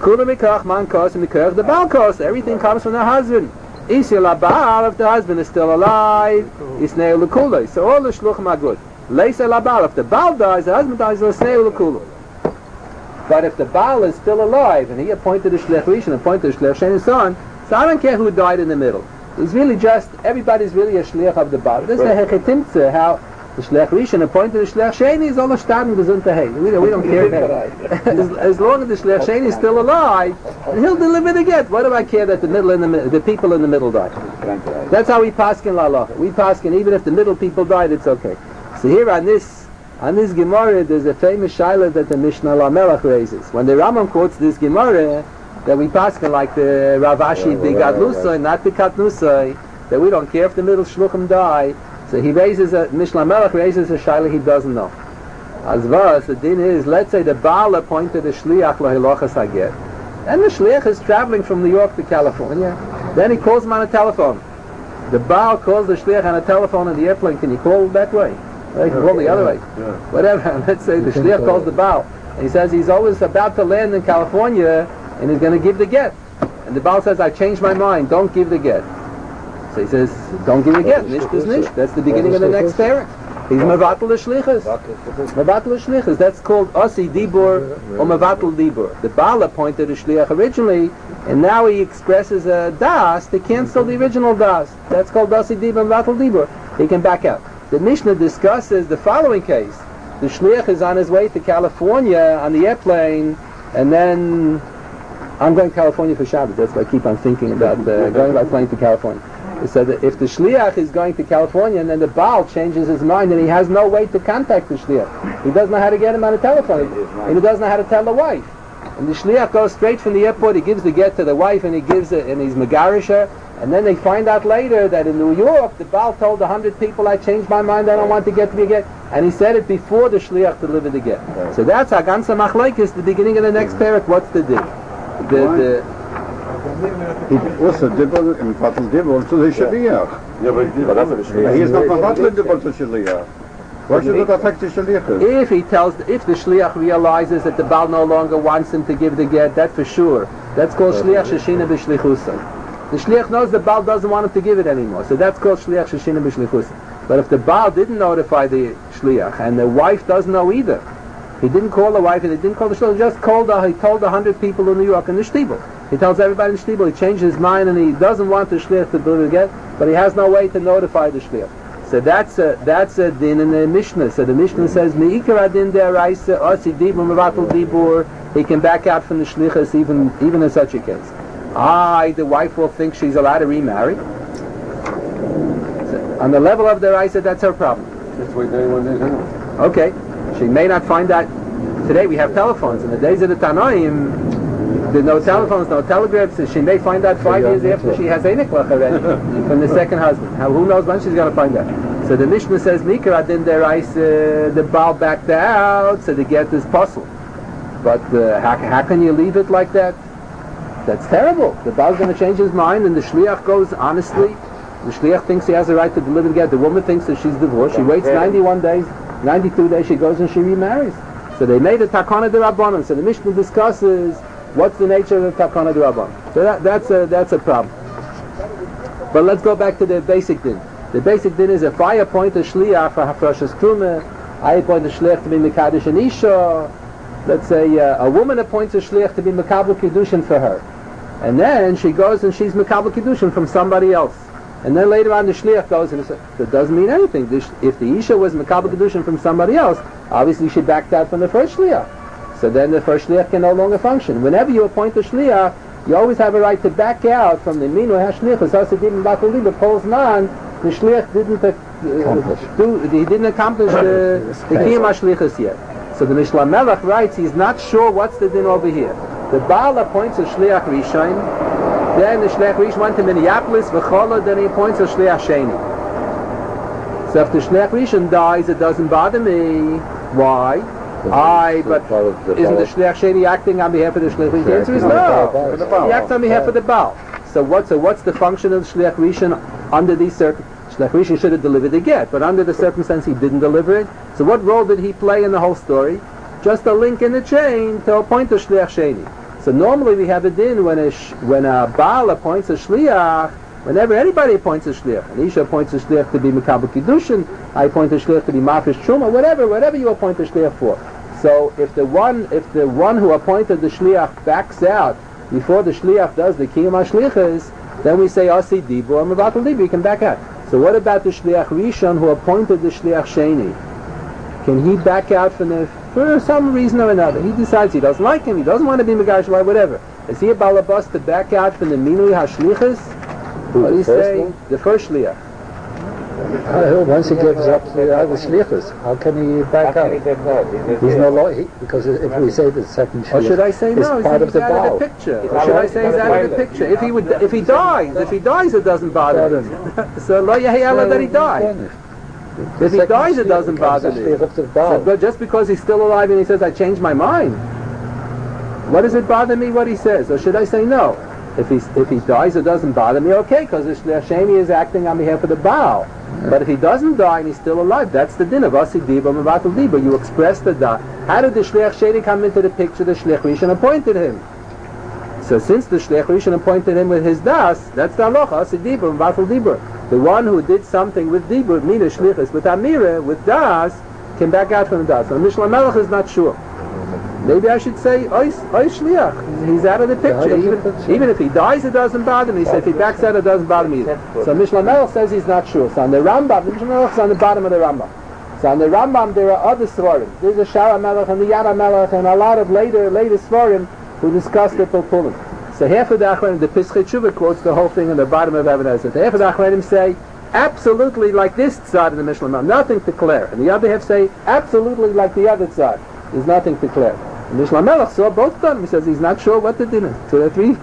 The Baal cost, everything comes from the husband. If the husband is still alive, so all the shluchim are good. If the Baal dies, the husband dies, but if the Baal is still alive and he appointed a Shliach Rishon, appointed a Shliach Sheni son, so I don't care who died in the middle. It's really just, everybody's really a Shliach of the Baal. This is a hechetimtze, how the Shliach Rishon appointed the Shliach Sheni is all a Staden gesundte Hey. We don't care. As long as the Shliach Sheni is still alive, and he'll deliver the get. What do I care that the people in the middle die? That's how we paskin la'alach. We paskin even if the middle people died, it's okay. So here on this Gemara, there's a famous shaila that the Mishnah Lamelach raises. When the Rambam quotes this Gemara, that we paskin like the Rav Ashi, the Gadlusai, not the Katnusai, that we don't care if the middle shluchim die. So he raises Mishnah Melech raises a shaila he doesn't know. As far as the din is, let's say the Baal appointed a shliach lahilachas haget, and the shliach is traveling from New York to California. Then he calls him on a telephone. The Baal calls the shliach on a telephone in the airplane. Can you call that way? You can call the other way. Whatever. Let's say the shliach calls the Baal, and he says he's always about to land in California, and he's going to give the get. And the Baal says, I changed my mind. Don't give the get. So he says, don't give a get. Nish is nish. That's the beginning of the next parak. He's mevatel l'shlichus. Mevatel l'shlichus. That's called Asi Dibur or Mevatel Dibur. The Baal appointed a shliach originally, and now he expresses a das to cancel the original das. That's called Asi Dibur and Mevatel Dibur. He can back out. The Mishnah discusses the following case. The shliach is on his way to California on the airplane, and then I'm going to California for Shabbos. That's why I keep on thinking about going by plane to California. So that if the shliach is going to California and then the Baal changes his mind and he has no way to contact the shliach, he doesn't know how to get him on the telephone, and he doesn't know how to tell the wife. And the shliach goes straight from the airport, he gives the get to the wife, and he gives it, and he's megarisha, And then they find out later that in New York, the Baal told 100 people, I changed my mind, I don't want the get to be a get. And he said it before the Shliach delivered the get. Right. So that's a ganze Machlekes, the beginning of the next parak. What's the deal? Also, Dibble in Vatal Dibble to the Shaliach. Yeah, but that's what it He is not a Vatal Dibble to Shaliach. Why should it affect the Shaliach? If the Shliach realizes that the Baal no longer wants him to give the get, that for sure. That's called Shliach Sheshina B'Shlichusa. The Shliach knows the Baal doesn't want him to give it anymore, so that's called Shliach Sheshina B'Shlichusa. But if the Baal didn't notify the Shliach, and the wife doesn't know either, he didn't call the wife and he didn't call the Shliach, he just he told 100 people in New York in the Shtibel. He tells everybody in the Shtibel, he changed his mind and he doesn't want the Shliach to deliver the get, but he has no way to notify the Shliach. So that's a din in the Mishnah. So the Mishnah says, Me'ikar adin de'araisa, osi dibur, mevatel dibur, he can back out from the Shlichus even in such a case. The wife will think she's allowed to remarry. So on the level of the Raisa, that's her problem. Just wait 91 days anyway. Okay, she may not find that. Today we have telephones. In the days of the Tanoim, there's no telephones, no telegraphs. So she may find out 5 years after she has a niklach already from the second husband. Who knows when she's going to find that? So the Mishnah says, Mikra adin deraisa, the Baal backed out, so the get is puzzle. But how can you leave it like that? That's terrible. The Baal's going to change his mind, and the Shliach goes honestly. The Shliach thinks he has a right to deliver the get. The woman thinks that she's divorced. She waits 91 days, 92 days, she goes and she remarries. So they made a takana de rabbanon. So the Mishnah discusses what's the nature of the takana de rabbanon. So that's a problem. But let's go back to the basic din. The basic din is if I appoint a Shliach for Hafrashas Truma, I appoint a Shliach to be Mekadosh and Isha. Let's say a woman appoints a Shliach to be Mekabel Kiddushin for her. And then she goes and she's Mekabel Kiddushin from somebody else. And then later on the Shliach goes and says, that doesn't mean anything. If the Isha was Mekabel Kiddushin from somebody else, obviously she backed out from the first Shliach. So then the first Shliach can no longer function. Whenever you appoint a Shliach, you always have a right to back out from the Minu HaShlichus. Hasidim Batal Liba, Pol's man, the Shliach didn't accomplish the Kiyam HaShlichus yet. So the Mishnah Melech writes he's not sure what's the din over here. The Baal appoints a Shliach Rishon, then the Shliach Rishon went to Minneapolis, V'chola, then he appoints a Shliach Sheni. So if the Shliach Rishon dies, it doesn't bother me. Why? But isn't the Shliach Sheni acting on behalf of the Shliach Rishon? The answer is no. He acts on behalf of the Baal. So what's the function of the Shliach Rishon under these circumstances? Shliach Rishon should have delivered the get, but under the circumstance he didn't deliver it. So what role did he play in the whole story? Just a link in the chain to appoint a Shliach Sheni. So normally we have a din when a Baal appoints a Shliach, whenever anybody appoints a Shliach, and Isha appoints a Shliach to be Mekabel Kiddushin, I appoint a Shliach to be Mafresh Truma, whatever you appoint a Shliach for. So if the one who appointed the Shliach backs out before the Shliach does the Kiyum HaShlichus, then we say Asi Dibur and Mevatel Dibur, you can back out. So what about the Shliach Rishon who appointed the Shliach Sheni? Can he back out for some reason or another? He decides he doesn't like him, he doesn't want to be Megash, whatever. Is he a balabas to back out from the Minui HaShlichus? What do you say? The first Shliach. Once he gives up the Shlichus, how can he back out? He's no longer, because if we say the second Shliach, or should I say no? part of He's the out Baal. of the picture. Or should I say he's out of the picture? If he dies, it doesn't bother him. So lo yahayala that he died. If he dies, it doesn't bother me. But just because he's still alive and he says, I changed my mind, what does it bother me what he says? Or should I say no? If he dies, it doesn't bother me, okay, because the Shemi is acting on behalf of the Baal. Yeah. But if he doesn't die and he's still alive, that's the din of Asi Diba Mevatel Diba. You express the da. How did the Shliach Sheni come into the picture? The Shliach Rishon appointed him. So since the Shliach Rishon appointed him with his das, that's the halacha, Asi Diba Mevatel Diba. The one who did something with Dibur, Mina Shlichus, with Amira, with das, can back out from the das. So Mishnah Melech is not sure. Maybe I should say, Oy Shliach. He's out of the picture. Even if he dies, it doesn't bother me. So if he backs out, it doesn't bother me either. So Mishnah Melech says he's not sure. So on the Rambam, the Mishnah Melech is on the bottom of the Rambam. So on the Rambam, there are other Svarim. There's a Shara Melech and the Yara Melech and a lot of later Svarim who discuss the Pilpulim. So half of the Achronim, the Pischei Tshuva quotes the whole thing on the bottom of Even HaEzer. Half of the Achronim say, absolutely like this side of the Mishnah Melech, nothing to declare. And the other half say, absolutely like the other side. There's nothing to declare. And Mishnah Melech saw both of them. He says he's not sure what the din is. So there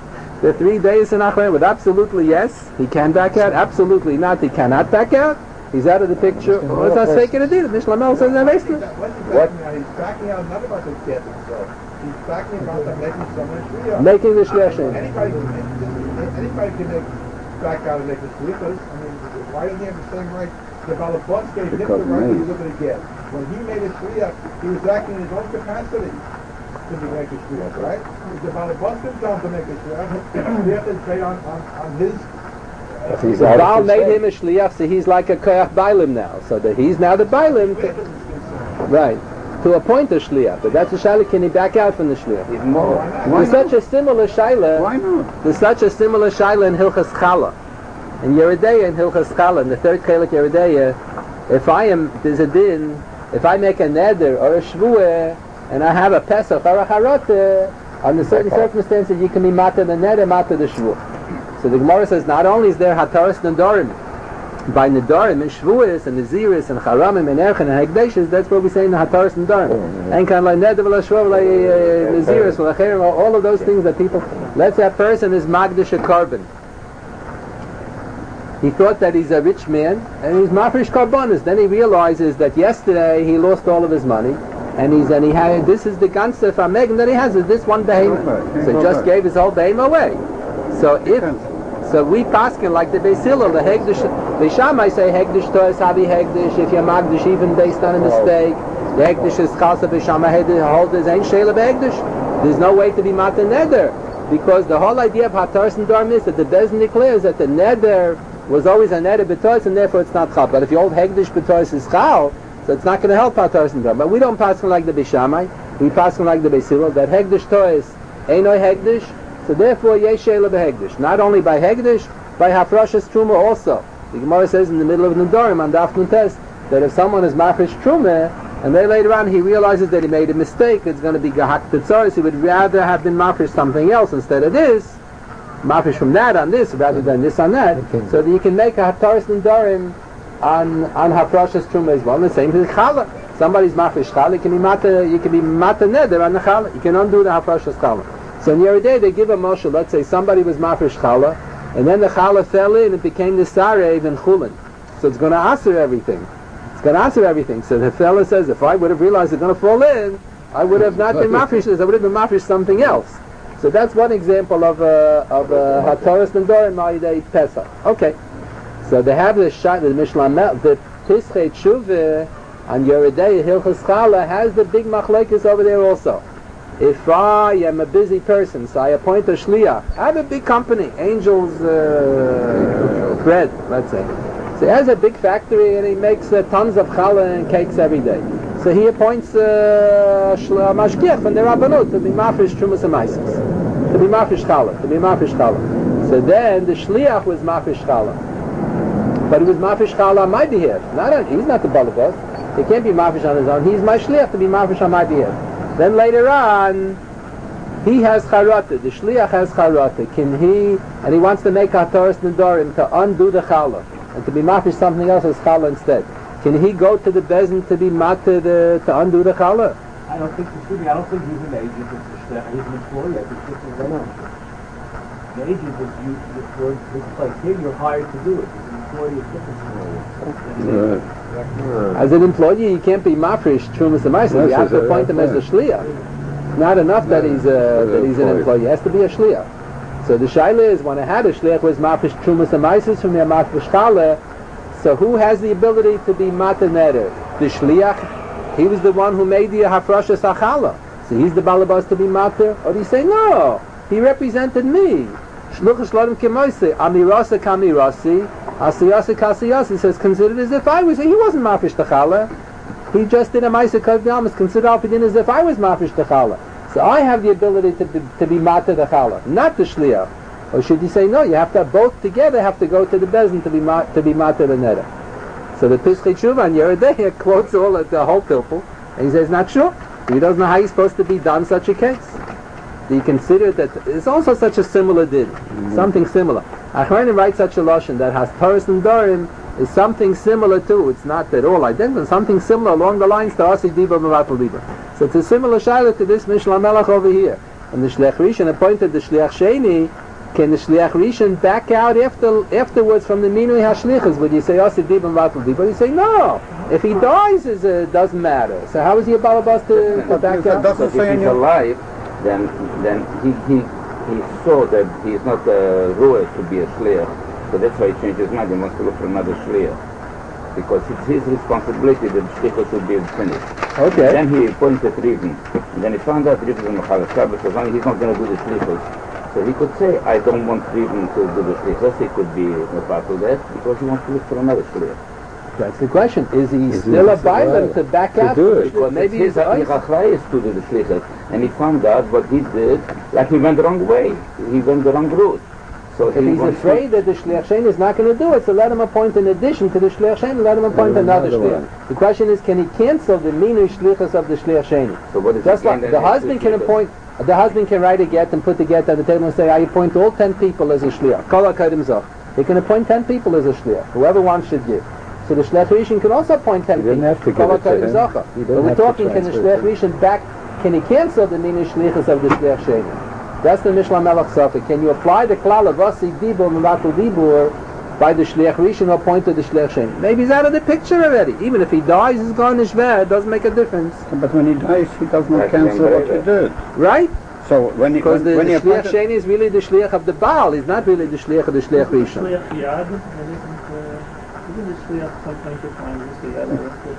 The 3 days in Achron with absolutely yes, he can back out, absolutely not, he cannot back out. He's out of the picture. Or it's not taking a deal. Mishnah Mel says in the basement. What? He's backing out not about the get himself. He's backing out that making someone shliach. Making the shliach. Anybody can back out and make the shliachas. I mean, why doesn't he have the same right? The Balabas gave him the right to look at a get. When he made a shliach, he was acting in his own capacity to make a shliach, right? If the Balabas didn't tell him to make a shliach, he had to say on his. The Baal made him a shliach, so he's like a koyach bailim now. So that he's now the bailim, right? To appoint a shliach, but that's a shaila. Can he back out from the shliach? There's such a similar shaila. Why not? There's such a similar shaila in Hilchas Chala, in Yeredeya, in Hilchas Chala, in the third chelik Yeredeya. There's a din. If I make a neder or a shvuah, and I have a pesach or a charotah, under certain circumstances, you can be mata the neder, mata the shvuah. So the Gemara says not only is there hataras nedarim by nedarim and shvuas and naziris and charamim and erchen and hekdeshes, that's what we say in the hataras nedarim. And kind of like neder v'la shvuah v'la naziris v'la cherim, all of those things that people. Let's say a person is magdish a carbon. He thought that he's a rich man and he's mafresh karbonis. Then he realizes that yesterday he lost all of his money. And he had this is the ganze fameg that he has is this one behemoth. So he just gave his whole behemoth away. So we paskin like the Beis Hillel, the Hegdish, the Shammai say Hegdish Toes Habi Hegdish, if you're Magdish even based on a mistake, the Hegdish is Chalsa B'Shammai holders ain't Sheila B'Hegdish. There's no way to be Mata Neder, because the whole idea of Hataras and Darm is that the Bezin declares that the Neder was always a Neder B'Toes and therefore it's not Chal. But if you hold Hegdish B'Toes is Chal, so it's not going to help Hataras and Darm. But we don't paskin like the Beis Shammai, we paskin like the Beis Hillel, that Hegdish Toes ain't no Hegdish. So therefore, yesh sheila behegdish. Not only by hegdish, by hafrashas truma also. The Gemara says in the middle of the Nedarim on Daf Nun Tes that if someone is mafresh truma and then later on he realizes that he made a mistake, it's going to be gahak tetzaris. He would rather have been mafresh something else instead of this, mafresh from that on this rather than this on that. So that you can make a hataris Nedarim on hafrashas truma as well. And the same thing with chala. Somebody's mafresh chala, you can be mata neder on the chala. You can undo the hafrashas chala. So in Yeridei they give a mashal. Let's say somebody was mafresh chala, and then the chala fell in and became the sarev and chulin. So it's going to answer everything. It's going to answer everything. So the fella says, if I would have realized it's going to fall in, I would have not been mafresh. I would have been mafresh something else. So that's one example of hataras nendor and ma'idei pesach. Okay. So they have the Mishnah, the Pischei Tshuva on Yeridei Hilchos Chala has the big machlekes over there also. If I am a busy person, so I appoint a shliach, I have a big company, Angel's Bread, let's say. So he has a big factory and he makes tons of challah and cakes every day. So he appoints a mashgiach from the Rabbanut to be mafresh trumas and maises, to be mafresh challah, So then the shliach was mafresh challah. But he was mafresh challah on my behalf. He's not the balabas. He can't be mafresh on his own. He's my shliach to be mafresh on my behalf. Then later on, he has charata. The shliach has charata. And he wants to make hataras nedarim to undo the challah and to be mafresh something else as challah instead. Can he go to the bezin to be matir to undo the challah? I don't think he's an agent. He's an employee. The agent is you for this place. Here you're hired to do it. He's an employee of different. As an employee, you can't be mafresh trumas and ma'aser. You have to appoint him as a shliach. Not enough that he's an employee. He has to be a shliach. So the shaila is when I had a shliach was mafresh trumas and ma'aser from your mafresh challah. So who has the ability to be mata neder? The shliach. He was the one who made the hafrashas achala. So he's the balabas to be matir. Or do you say no? He represented me. Shluchas shlodim kemoise amirasa kamirasi. Asiyasi kasiyasi says considered as if I was. He wasn't mafish techala. He just did a ma'aser kavyamas. Considered alpidin as if I was mafish techala. So I have the ability to be matir techala, not the shliach. Or should you say no? You have to have both together. Have to go to the bezin to be matir the neder. So the Pischei Tshuva on Yeridei quotes all the whole pilpul, and he says not sure. He doesn't know how he's supposed to be done such a case. Do you consider that it's also such a similar din, something similar? Achronim writes such a lashon that has Taurus and Dorim is something similar too. It's not at all identical. Something similar along the lines to Asi Diba Mavatul Diba. So it's a similar shaila to this Mishnah Melech over here. And the Shliach Rishon appointed the Shliach Sheni can the Shliach Rishon back out afterwards from the Minui HaShlichus? Would you say, Osid Dibam Vatul Dibam? You say, no. If he dies, it doesn't matter. So how is he a Balabas to back out? But if he's alive, then he saw that he is not ruler to be a Shliach. So that's why he changed his mind. He wants to look for another Shliach. Because it's his responsibility that the Shlichus should be finished. Okay. Then he appointed Rivin. And then he found out Rivin was Machal Shabbos, so he's not going to do the Shlichus. So he could say, I don't want Rivin to do the Shlichus. He could be a part of that because he wants to look for another Shliach. That's the question. Is he still a Bible to back out? To do it. Because maybe he's Achlayis to do the Shlichus. And he found out what he did, like he went the wrong way. He went the wrong route. So if he's afraid that the Shliach Sheni is not going to do it, so let him appoint in addition to the Shliach Sheni, let him appoint another Shliach. The question is, can he cancel the Minu Shlichus of the Shliach Sheni? So what is just like the husband can appoint, the husband can write a get and put the get on the table and say, I appoint all 10 people as a Shliach. Kol HaKadim Zoch. He can appoint 10 people as a Shliach. Whoever wants should give. So the Shliach Rishon can also appoint 10 people. Have to give it to him. But we're talking, can the Shliach Rishon back, can he cancel the Minu Shlichus of the Shliach Sheni? That's the Mishnah Melech Safek. Can you apply the klal of Vasi Dibur Mavatul Dibur by the Shliach Rishon or point to the Shliach Sheni? Maybe he's out of the picture already. Even if he dies, he's gone Nishveh. It doesn't make a difference. But when he dies, he does not cancel what he did. Right? So when he because the Shliach Sheni is really the Shliach of the Baal. He's not really the Shliach of the Shliach Rishon. Shliach Yad, isn't the Shliach sometimes defined as the Yad?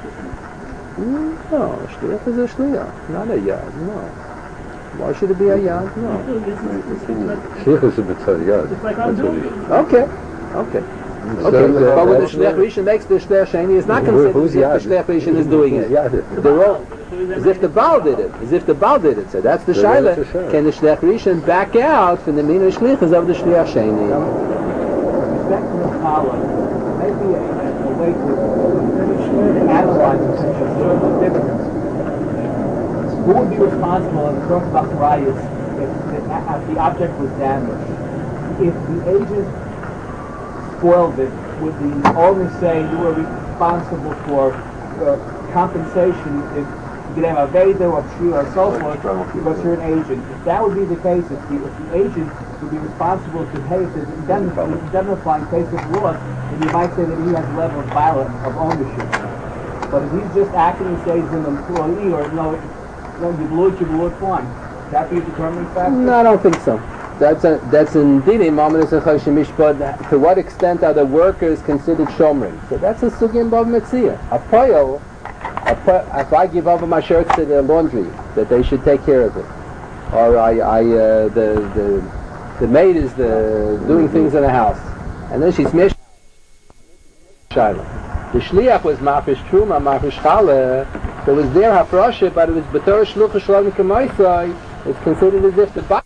No, Shliach is a Shliach, not a Yad. No. Why should it be a Yad? No. Shliach is a B'tzar Yad. Okay. But when the Shliach Rishon makes the Shliach Sheni, it's not considered as if the Shliach Rishon is doing it. They're all, as if the Baal did it. So that's the Shaila. Can the Shliach Rishon back out from the Minu Shlichus of the Shliach Sheni? Respect to the Chala, maybe a way to analyze the difference. Who would be responsible in terms of achrayus if the object was damaged? If the agent spoiled it, would the owner say you were responsible for compensation if you didn't have a Veda or Pshir or so forth because you're an agent? If that would be the case, if the agent would be responsible to pay if there's indemnifying case of loss, then you might say that he has a level of violence of ownership. But if he's just acting and says he's an employee or no, you blew it, fine. That be a determining factor? No, I don't think so. That's in Dinim, Mamelis and Chashimish, but to what extent are the workers considered shomrim? So that's a sugim b'av metzia. If I give over my shirts to the laundry, that they should take care of it. Or the maid is doing things in the house. And then she's mishayla. The shliach was mafish truma, mafish chala. There was there hafrosha, but it was b'tor shlucha shalom k'maisai. It's considered as if the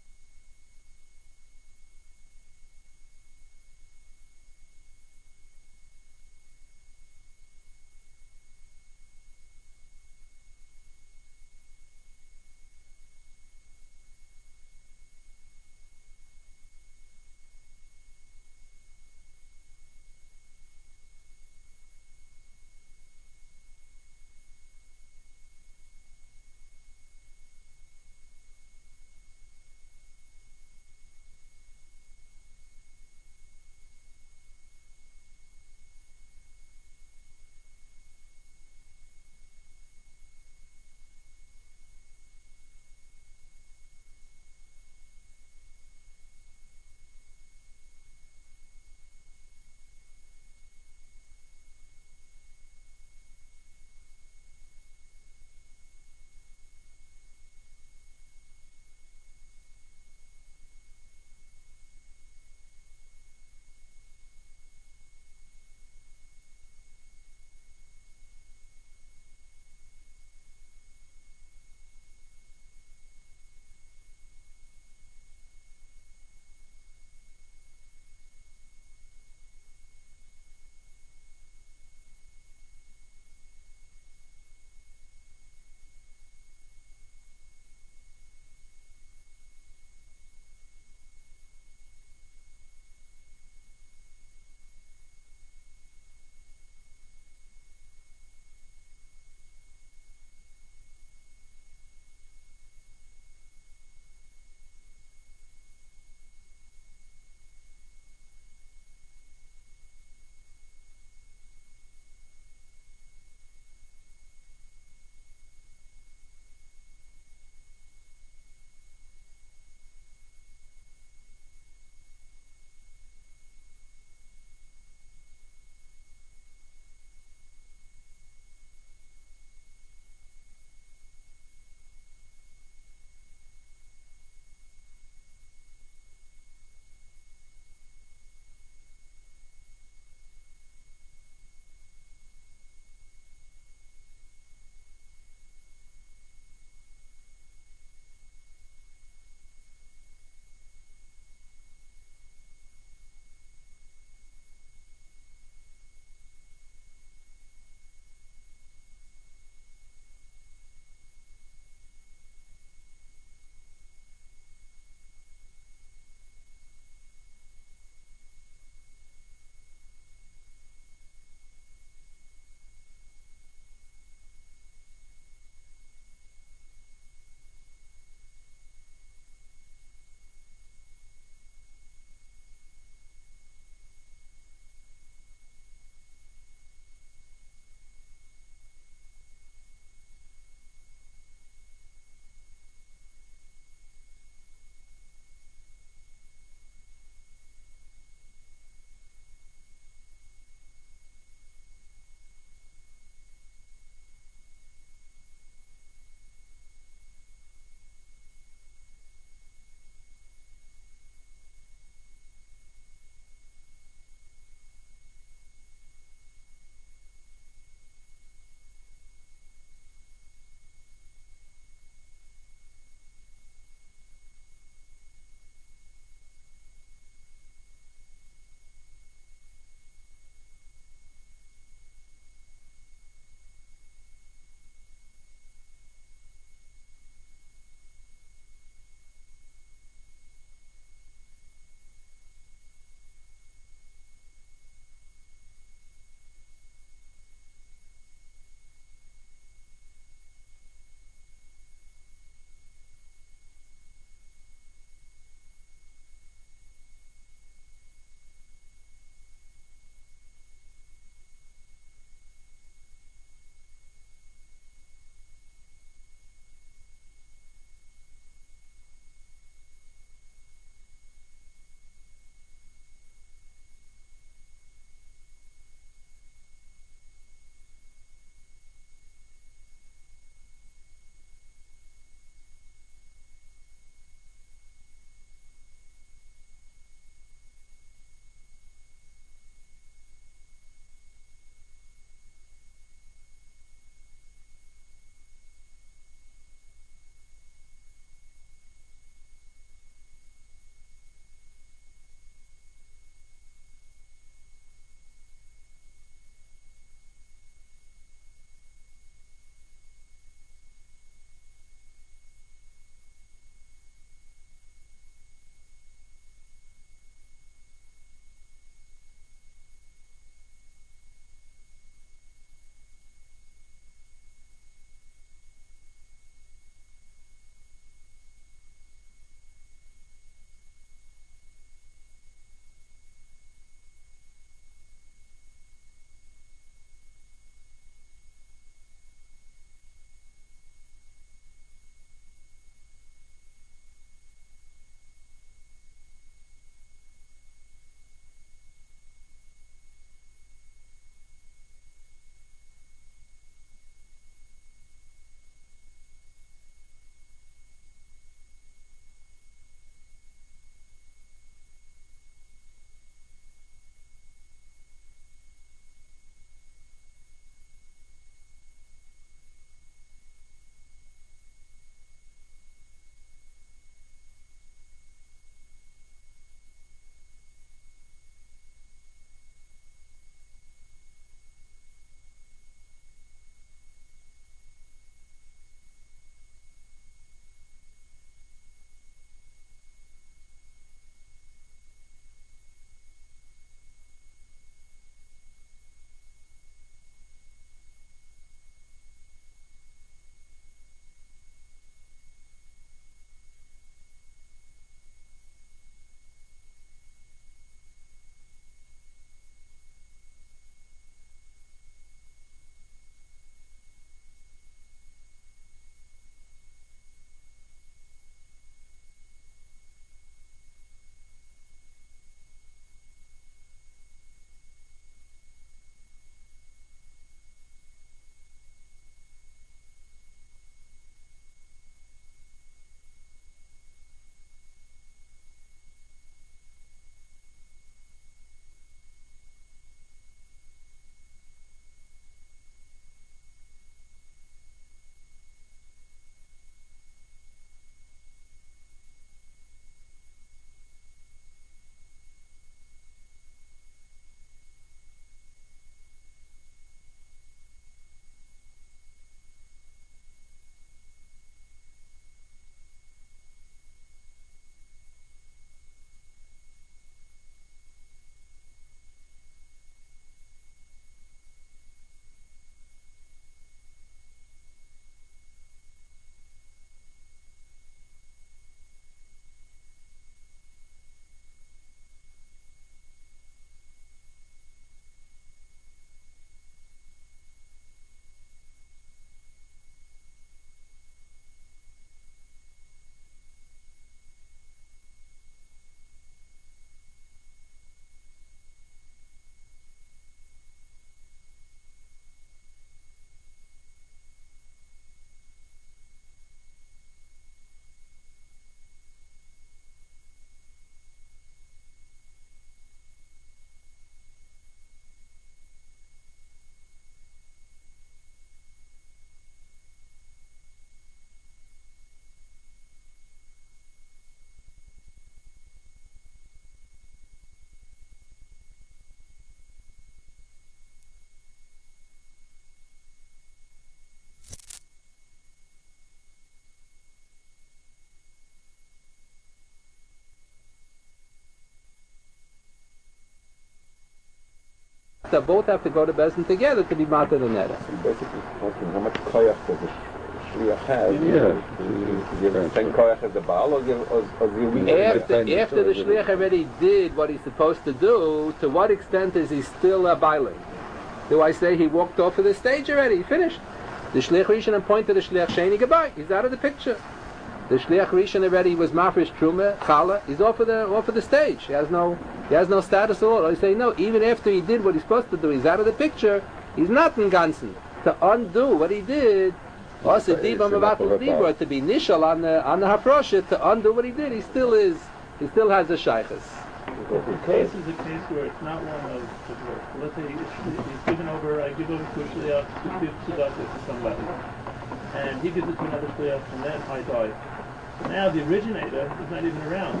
They both have to go to Bezdin together to be matter the neder. Basically, how much koyach does the shliach have? The same koyach as the Baal, or after the shliach already did what he's supposed to do, to what extent is he still a bailing? Do I say he walked off of the stage already? He finished. The shliach rishon and point to the shliach sheni goodbye. He's out of the picture. The shliach rishon already was mafresh truma chala. He's off of the stage. He has no status at all. I say no. Even after he did what he's supposed to do, he's out of the picture. He's not in ganzen. To undo what he did, also to be nishal on the hafroshet, to undo what he did, he still has a shaykhs. The case is a case where it's not one of divorce. Let's say he's given over, I give over to a shliach to give tzedakah to somebody, and he gives it to another shliach, and then I die. Now the originator is not even around.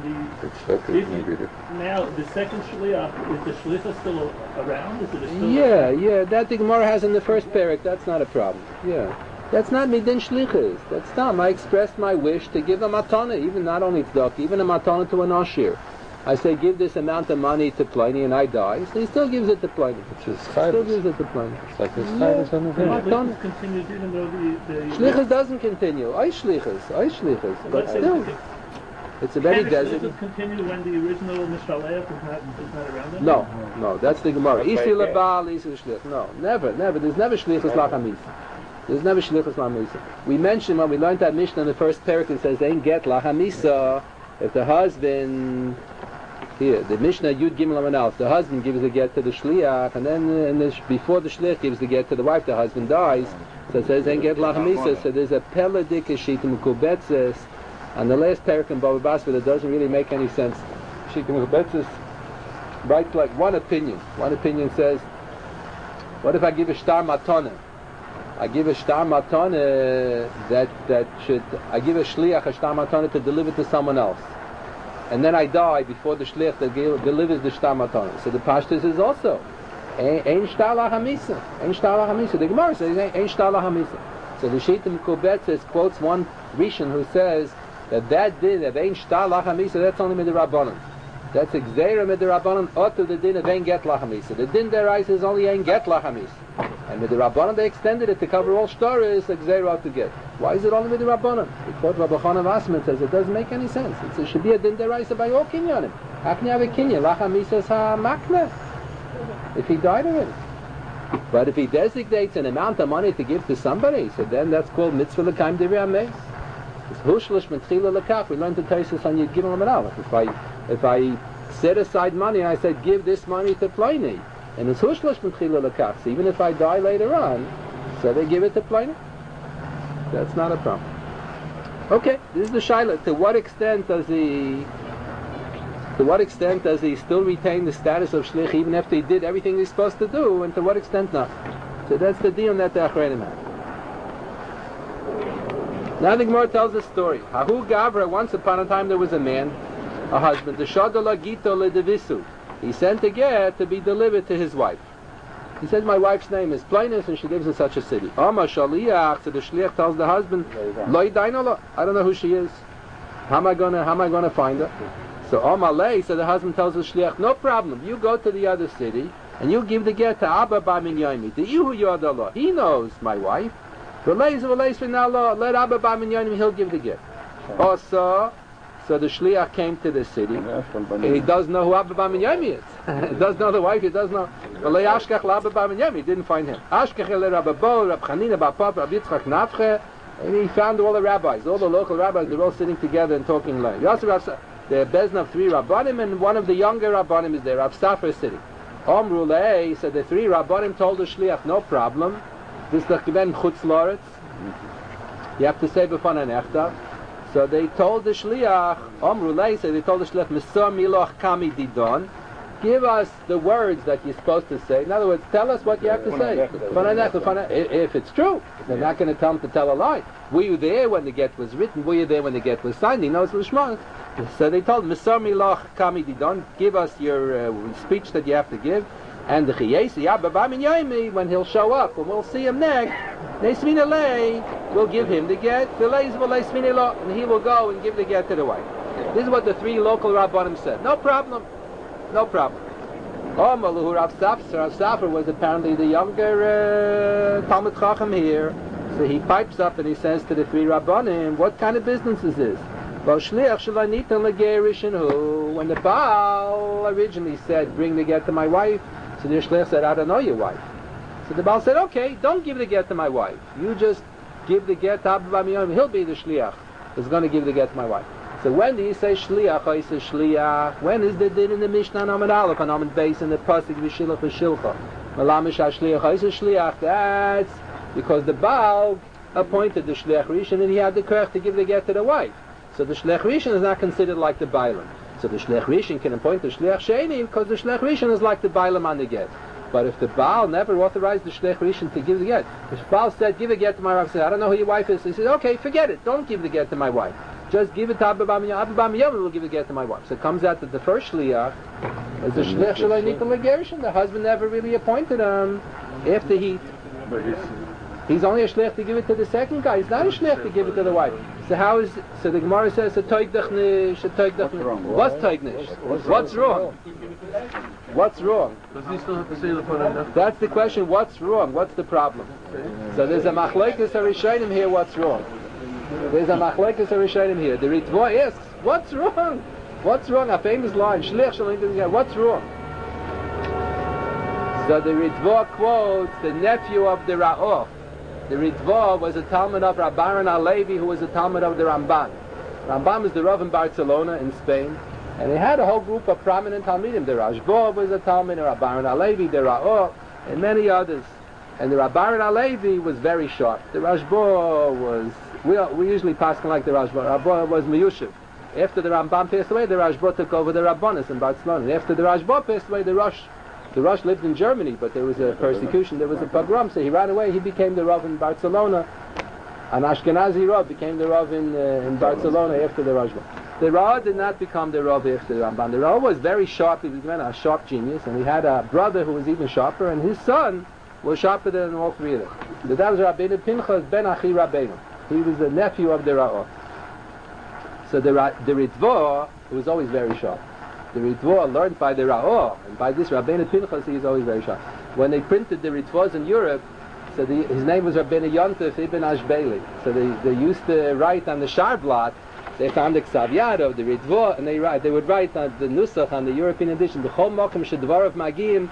Now the second shliach, is the shliach still around? Is it still Yeah, that the Gemara has in the first parak. That's not a problem. Yeah. That's not midin shlichus. That's not. I expressed my wish to give a matana, even not only tzedakah, even a matana to an ashir. I say, give this amount of money to Pliny, and I die. So he still gives it to Pliny. Still gives it to Pliny. It's like his chayvus on the shlichus continues even though the shlichus doesn't continue. I shlichus. But still, it's a very desert. Can the shlichus continue when the original Mishaleach is not around them? No, that's the Gemara. Isi lebal, isi l'shlich. No, never. There's never shlichus lachamisa. There's never shlichus lachamisa. We mentioned when we learned that Mishnah in the first parak, it says, "Ein get lachamisa." If the husband, here, the Mishnah Yud Gimel Amud Aleph, the husband gives the get to the shliach, and then before the shliach gives the get to the wife, the husband dies. So it says, "Ein get lachamisa." So there's a peladik shitim kubetzes, and the last parak in Bava Basra that doesn't really make any sense. Shitim kubetzes writes like one opinion. One opinion says, "What if I give a shtar matana? I give a shtar matana I give a shliach a shtar matana to deliver to someone else, and then I die before the shliach that delivers the shtar matana." So the pashtus is also ein shtar lachamisa. Ein shtar lachamisa. The Gemara says ein shtar lachamisa. So the Shitim Kubetzes quotes one Rishon who says that din of ein shtar lachamisa, that's only midrabanan. That's Xera midrabanan to the din of ein get lachamisa. The din deraisa is only ein get lachamisa. And with the Rabbanan they extended it to cover all stories like Xera to get. Why is it only with the Rabbanan? Because Rabbi Chanan Asman says it doesn't make any sense. It should be a din deraisa by all kinyanim. How can you have a kinyan? Lachamisas ha-makna. If he died already. But if he designates an amount of money to give to somebody, so then that's called mitzvah l'kaim divrei hameis. It's hushlish mitchila l'kach. We learned to Taisus on Yud Gimel Amud Aleph. If I set aside money and I said give this money to Pliny, and it's hushlosh m'tchila l'kach. So even if I die later on, so they give it to Pliny. That's not a problem. Okay, this is the shaila. To what extent does he still retain the status of shlich even after he did everything he's supposed to do, and to what extent not? So that's the deal that the Achreinim have. Now the Gemara tells a story. Hahu Gavra. Once upon a time there was a man, a husband. The Shadala Gito leDevisu. He sent a get to be delivered to his wife. He says, my wife's name is Plainis and she lives in such a city. Ama Shaliach, so the Shliach tells the husband, Loi Dainala, I don't know who she is. How am I gonna find her? So Ama Lei, so the husband tells the Shliach, no problem, you go to the other city and you give the get to Abba Bar Minyaimi, to Ihu Yodallah. He knows my wife. Let Abba Bar Minyaimi, he'll give the get. Also, so the Shliach came to the city, and he doesn't know who Abba Bar Minyami is. He doesn't know the wife, he doesn't know. He didn't find him. And he found all the rabbis, all the local rabbis, they're all sitting together and talking like. The bezna of 3 rabbanim, and one of the younger rabbanim is there, Rav Safra is sitting. Omrulei, so the 3 rabbanim told the Shliach, no problem, this is the chutz loretz. You have to say b'fan an echtav. So they told the Shliach, Omrulei, so they told the Shliach, Misor miloch kami didon, give us the words that you're supposed to say. In other words, tell us what you have to say. If it's true, they're not going to tell him to tell a lie. Were you there when the get was written? Were you there when the get was signed? He knows Lishma. So they told him, Misor miloch kami didon, give us your speech that you have to give. And the Chiyesi, Abba Bar Minyami, when he'll show up, and we'll see him next, we'll give him the get, and he will go and give the get to the wife. This is what the 3 local Rabbanim said. No problem. Oh, Maluhu Rav Safra. Rav Safra was apparently the younger Talmud Chacham here. So he pipes up and he says to the three Rabbanim, what kind of business is this? When the Baal originally said, bring the get to my wife, so the Shliach said, I don't know your wife. So the Baal said, okay, don't give the get to my wife. You just give the get to Abba Bamiyam. He'll be the Shliach who's going to give the get to my wife. So when do you say Shliach or you say Shliach? When is the din in the Mishnah Amid Aleph and Amid Beis in the Pasuk V'shilach V'shilcha? Malamish HaShliach or you say Shliach? That's because the Baal appointed the Shliach Rishon and he had the correct to give the get to the wife. So the Shliach Rishon is not considered like the Bailam. So the Shliach Rishon can appoint the Shliach Sheni because the Shliach Rishon is like the Bailam on the get. But if the Baal never authorized the Shliach Rishon to give the get, if the Baal said, give a get to my wife, said, I don't know who your wife is, he said, okay, forget it, don't give the get to my wife. Just give it to Abba Bamiyam. Abba Bamiyam will give the get to my wife. So it comes out that the first Shliach is the Shliach Shalai Nitam Legershon. The husband never really appointed him after he's only a shliach to give it to the second guy. He's not a shliach to give it to the wife. So how is? So the Gemara says, "What's wrong? What's toignish? What's wrong? What's wrong?" Does he still have to say the Pananach? That's the question. What's wrong? What's the problem? So there's a machlokes harishonim here. What's wrong? There's a machlokes harishonim here. The Ritva asks, "What's wrong? What's wrong?" A famous line. Shliach shalom. What's wrong? So the Ritva quotes the nephew of the Ra'or. The Ritva was a Talmud of Rabbaran Alevi, who was a Talmud of the Ramban. Ramban was the Rav in Barcelona in Spain, and they had a whole group of prominent Talmidim. The Rashba was a Talmud, the Rabbaran Alevi, the Ra'or, and many others. And the Rabbaran Alevi was very sharp. The Rashba was, we usually pass like the Rashba. Rashba was Miyushiv. After the Ramban passed away, the Rashba took over the Rabbanis in Barcelona. And after the Rashba passed away, the Rosh lived in Germany, but there was a persecution, there was a pogrom, so he ran away. He became the Rav in Barcelona. An Ashkenazi Rav became the Rav in Barcelona after the Rashba. The Rav did not become the Rav after the Ramban. The Rav was very sharp. He was a sharp genius, and he had a brother who was even sharper, and his son was sharper than all three of them. That was Rabbeinu Pinchas ben Achi Rabbeinu. He was the nephew of the Rav. So the Ritva was always very sharp. The Ritva learned by the Ra'or, and by this Rabbeinu Pinchas he is always very sharp. When they printed the Ritvas in Europe, so his name was Rabbeinu Yontef Ibn Ashbeli. So they used to write on the Sharblat, they found the Ksav Yad of the Ritva, and they would write on the Nusach, on the European edition, B'chol Mokim Shedvarav Magim,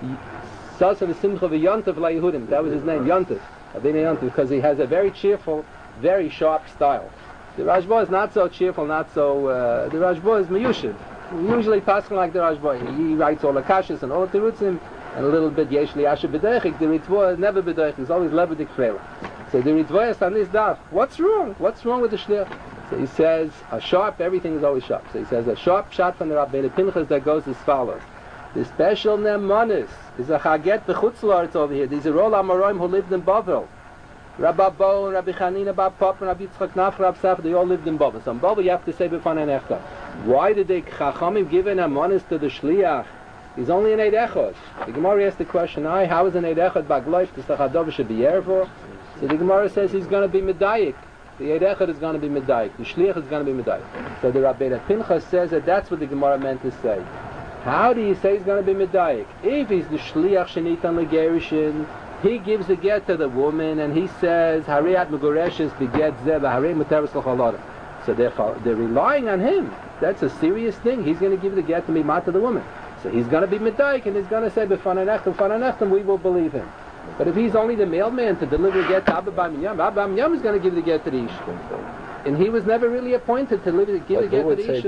Sasa V'Simcha V'Yontef LaYehudim. That was his name, Yontef, Rabbeinu Yontef, because he has a very cheerful, very sharp style. The Rashba is not so cheerful, not so, the Rashba is Meyushiv. We usually pass like the Rashba. He writes all the kashas and all the terutzim, and a little bit yeshli asher b'derechik. The Ritva is never b'derechik. It's always lebedik frela. So the Ritva is on this daf. What's wrong? What's wrong with the shliach? So he says a sharp. Everything is always sharp. So he says a sharp shot from the Rabbeinu Pinchas that goes as follows. The special nemanis is a chaget b'chutzlaretz over here. These are all Amoraim who lived in Bavel. Rabbi Bo, Rabbi Chanina, Rabbi Pop, and Rabbi Yitzchak Naf, Rabbi Saf, they all lived in Bavel. So in Bavel you have to say b'fanei nechta. Why did the Chachamim give an amonis to the Shliach? He's only an Eid Echad. The Gemara asked the question, how is an Eid Echad bagloif to Sachadov should be yervo? So the Gemara says he's going to be medayik. The Eid Echad is going to be medayik. The Shliach is going to be medayik. So the Rabbeinu Pinchas says that that's what the Gemara meant to say. How do you say he's going to be medayik? If he's the Shliach Shenitan Legerishin, he gives the get to the woman and he says, Hariat Megoreshes beget Zeh v'harei muteres l'cholada. So they're relying on him. That's a serious thing. He's going to give the get to Mimat to the woman. So he's going to be Medaik and he's going to say, B'fanei nechtam, we will believe him. But if he's only the mailman to deliver the get to Abba Bamiyam, Abba Bamiyam is going to give the get to the Isha. And he was never really appointed to give the get to the Isha.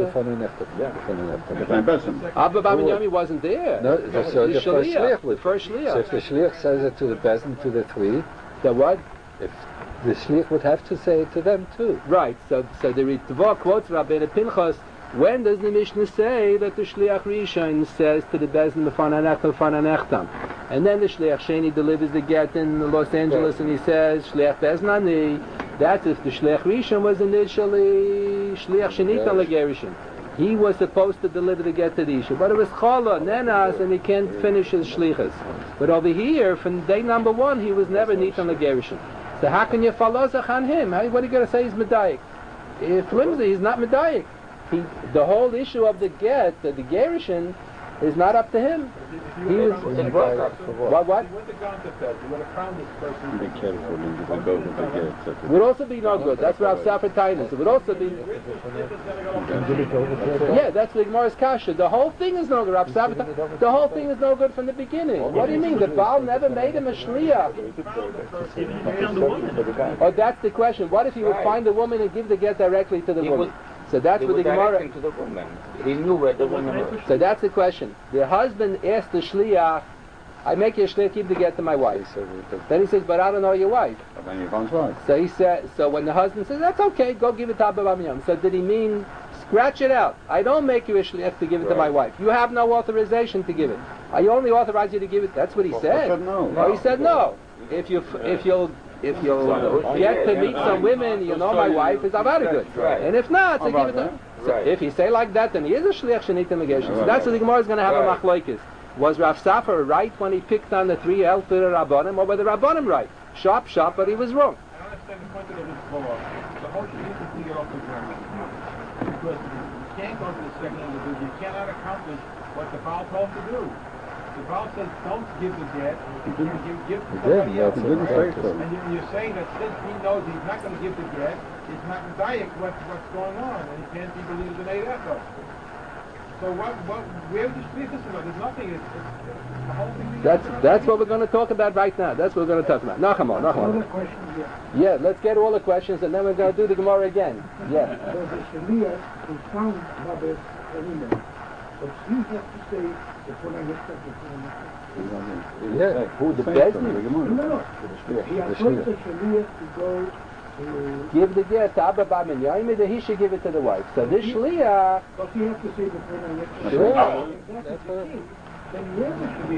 Abba Bamiyam wasn't there. No, so the first shliach. So if the shliach says it to the bezin, to the three, the what? If the shliach would have to say it to them too. Right. So the Ritva quotes Rabbeinu Pinchas. When does the Mishnah say that the Shliach Rishon says to the Bezin B'fanei nechtam, and then the Shliach Sheni delivers the get in Los Angeles and he says Shliach Bezin Ani? That's if the Shliach Rishon was initially Shliach Shenitan Legerishin. He was supposed to deliver the get to the Isha, but it was Chala, Nenas, and he can't finish his Shlichas. But over here, from day number one, he was never Nitan Legerishin. So how can you follow Zach on him? What are you going to say he's Medayik? Flimsy, he's not Medayik. The whole issue of the get, the Gerishin, is not up to him. He was what? What? He went to Gonzafed. He would have crowned this person. Be careful in the go with the get. It would also be no good. That's Rav Safra Tainus. It would also be. Yeah, that's the Gemara's kasha. The whole thing is no good. Rav Safra. The whole thing is no good from the beginning. What do you mean? The Baal never made him a shliach. Oh, that's the question. What if he would find the woman and give the get directly to the woman? So that's what the Gemara. To the woman. He knew where the woman was. So that's the question. The husband asked the shliach, "I make you a shliach, give the get to my wife." Then he says, "But I don't know your wife." Then you can't wife. So he said. So when the husband says, "That's okay, go give it to Abba Bamiyam." So did he mean scratch it out? I don't make you a shliach to give it to my wife. You have no authorization to give it. I only authorize you to give it. That's what he said. No. He said no. If you'll get to meet some women, you know my wife is avadigud. Right. And if not, so give it to. So if you say like that, then he is a shliach shenit negation. So that's what the Gemara is going to have a machlokes. Was Rav Safra right when he picked on the three elder Rabbanim, or were the Rabbanim right? Sharp, but he was wrong. I don't understand the point of this law. The whole thing is to get off the ground. Because you can't go to the second individual. You cannot accomplish what the Baal told to do. The Baal says, don't give the get, give to somebody else. And you're saying that since he knows he's not going to give the get, he's not medayik what's going on, and he can't be believed in Eidechos. So where would you speak this about? There's nothing. It's the whole thing. That's what we're going to talk about right now. That's what we're going to talk about. Nachamon. Yeah, let's get all the questions, and then we're going to do the Gemara again. Yeah. So the Shaliach who found Babes Elina, but he has to say before I get to Yeah. Who the Bezdin? No. He has told the Shaliach to go. Give the get to Abba Bamin Yaimi, that he should give it to the wife. So this shliach. But he has to say before I get to Sure. That's the case. Then he has a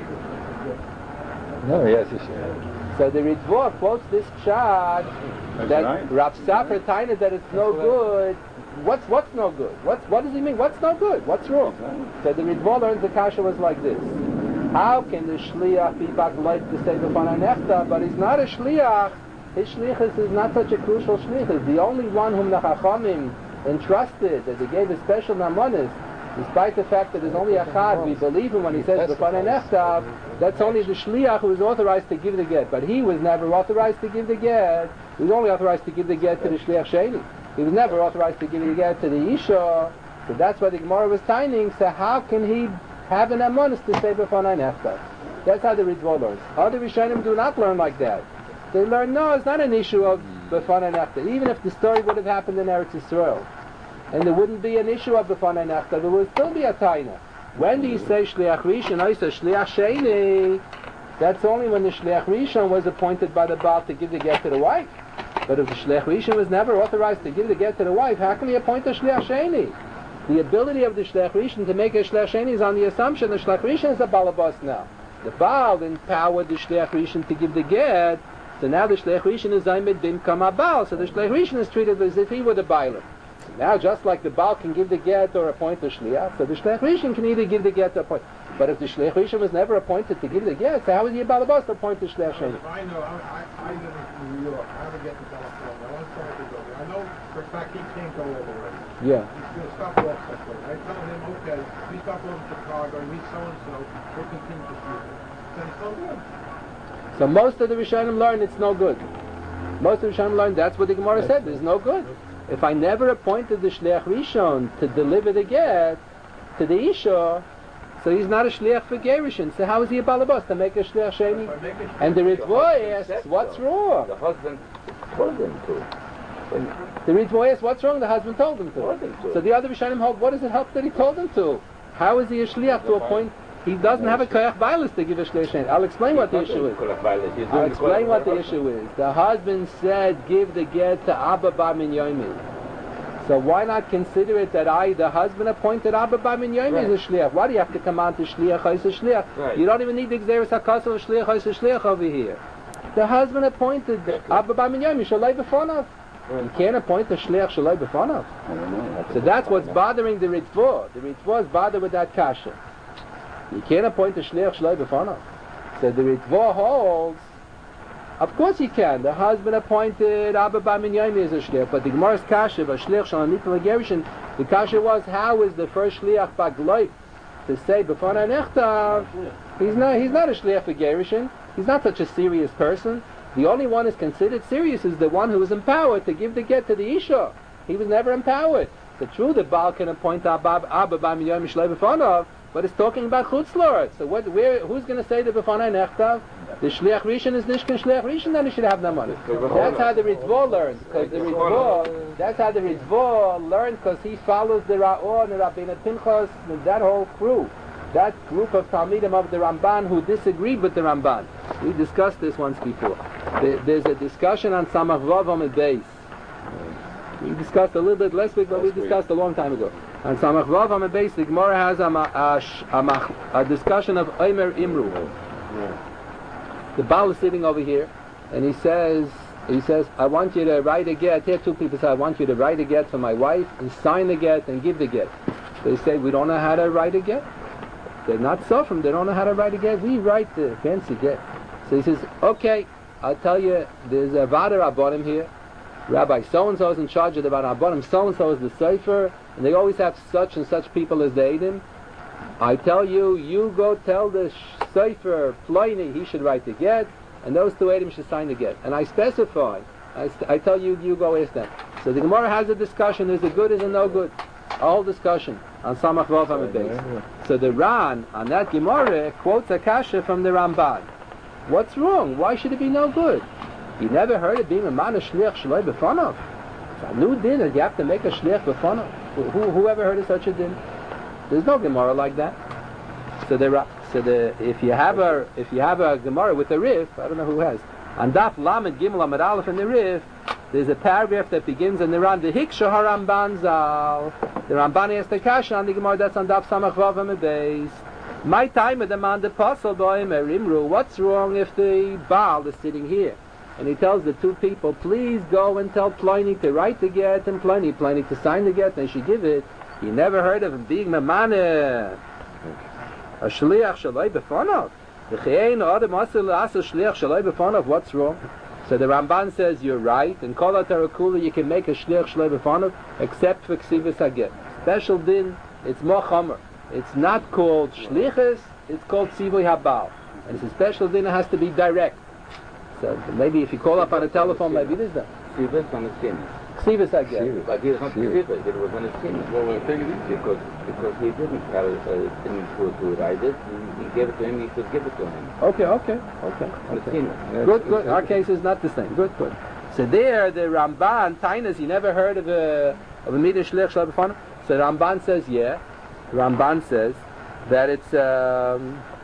Shaliach. No, yes, he should. So the Ritva quotes this shad that Rav Safra Taina that it's no good. What's no good? What does he mean? What's no good? What's wrong? So the Ritva learns the kasha was like this. How can the shliach be back like to say b'fanai nefta, but he's not a shliach? His shlichus is not such a crucial shlichus. The only one whom the Chachamim entrusted, that they gave a special namanis, despite the fact that there's only a chad, we believe him when he says b'fanai nefta, that's only the shliach who is authorized to give the get. But he was never authorized to give the get. He was only authorized to give the get to the shliach sheni. He was never authorized to give the get to the isha. So that's why the Gemara was tining. So how can he have an namanis to say b'fanai nefta? That's how the Ritva learns. Other Rishonim do not learn like that. They learn, no, it's not an issue of B'fanai Nefta. Even if the story would have happened in Eretz Yisrael, and there wouldn't be an issue of B'fanai Nefta, there would still be a taina. When do you say Shliach Rishon, I say Shliach Sheni, that's only when the Shliach Rishon was appointed by the Baal to give the get to the wife. But if the Shliach Rishon was never authorized to give the get to the wife, how can he appoint a Shliach Sheni? The ability of the Shliach Rishon to make a Shliach Sheni is on the assumption the Shliach Rishon is a balabas now. The Baal empowered the Shliach Rishon to give the get. So now the Shliach Rishon is Zaymed Bimkam HaBaal. So the Shliach Rishon is treated as if he were the Bailam. So now just like the Baal can give the get or appoint the Shliach, so the Shliach Rishon can either give the get or appoint. But if the Shliach Rishon was never appointed to give the get, so how is he a Balabas to appoint the Shliach Sheni? If I know, I live in New York, I have to get to California, I want to start to go there. I know for a fact he can't go all the way. Yeah. He's going to stop off somewhere. I tell him, okay, we stop off in Chicago, and meet so-and-so, we'll continue to see him. Then it's no good. So most of the Rishonim learn it's no good. Most of the Rishonim learn that's what the Gemara said, it's no good. If I never appointed the Shliach Rishon to deliver the get to the Isha, so he's not a Shliach for Gerushin. So how is he a Balabas to make a Shliach Sheni? And the Ritva asks, what's wrong? The husband told him to. The Ritva asks, what's wrong? The husband told him to. So the other Rishonim hold, what does it help that he told him to? How is he a Shliach to appoint? He doesn't have a koyach bailis to give a shliach sheni. I'll explain what the issue is. I'll explain what the issue is. The husband said, give the get to Abba Bar Min Yomi. So why not consider it that the husband appointed Abba Bar Min Yomi as a shliach? Why do you have to come on to shliach as a shliach? Right. You don't even need the Gzeres HaKasel of shliach as a shliach over here. The husband appointed Abba Bar Min Yomi, Shalai B'Fonav. You can't appoint a shliach Shalai B'Fonav. So that's what's bothering the Ritva. The Ritva is bothered with that kasha. You can't appoint a shliach shloi b'fanav. So the Ritva holds, of course he can. The husband appointed Abba Bar Min Yomi as a shliach, but the Gemara's kasha, a shliach shal anit l'gerishin, the kasha was, how is the first shliach bagloip to say B'fanai Nechtav, he's not a Shliach for Gerushin. He's not such a serious person. The only one who's considered serious is the one who was empowered to give the get to the Isha. He was never empowered. It's true that Baal can appoint Abba B'am Yom Mishlei B'fanav, but it's talking about Chutzlor. So who's going to say the B'fanai Nechtav? The Shliach Rishon is Nishkan Shliach Rishon, then he should have no money. That's how the Ritva learns. That's how the Ritva learns, because he follows the Ra'or and the Rabbeinu Pinchas, and that whole crew. That group of Talmidim of the Ramban who disagreed with the Ramban. We discussed this once before. There's a discussion on Samach Vav Amid Beis. We discussed a little bit last week, but we discussed a long time ago. On Samach Vav Amid Beis, the Gemara has a discussion of Omer Imru. The Baal is sitting over here, and he says, I want you to write a get. Here two people say, I want you to write a get for my wife, and sign the get, and give the get. They say, we don't know how to write a get. They're not suffering, they don't know how to write a get. We write the fancy get. So he says, okay, I'll tell you, there's a Vada Rabbanim here. Rabbi so-and-so is in charge of the Vada Rabbanim, so-and-so is the Sefer, and they always have such and such people as the Eidim. I tell you, you go tell the Sefer Ploini he should write the get, and those two Eidim should sign the get. And I specify, I tell you, you go ask them. So the Gemara has a discussion, is it good, is it no good? A whole discussion on Samach Vav Amid Beis. So the Ran, on that Gemara, quotes a kasha from the Ramban. What's wrong? Why should it be no good? You never heard of being a man, a shliach shaloi b'fanav? It's a new din that you have to make a shliach b'fanav. Who ever heard of such a din? There's no Gemara like that. If you have a Gemara with a Rif, I don't know who has. On Daf Lamed Gimel Amud Aleph in the Rif, there's a paragraph that begins in the Ran, the Hiksha HaRamban Zal. The Ramban has the kasha on the Gemara that's on Daf Samach Vav Amid Beis. My time of the man the Pasal Boimer Imru. What's wrong if the Baal is sitting here and he tells the two people, please go and tell Pliny to write the get and Pliny to sign the get, and she give it. You never heard of him being Mamane. A shliach shaloi b'fanav. What's wrong? So the Ramban says you're right. In Kol HaTarakula you can make a shliach shaloi b'fanav except for ksivas haget. Special din, it's more chomer. It's not called shlichus, it's called tzivui habal. And it's a special din, it has to be direct. So maybe if you call up on a telephone, maybe it is that. Ksivas on the skin. Ksivas haget. But he's not ksivas, it was on his skin. Well, because he didn't have a thing to write it, he gave it to him, he should give it to him. Okay. Good. Our case is not the same. Good. So there, the Ramban, Tainas, you never heard of a Midrash Shliach Shaloi B'fanav? So Ramban says, yeah. Ramban says that it's a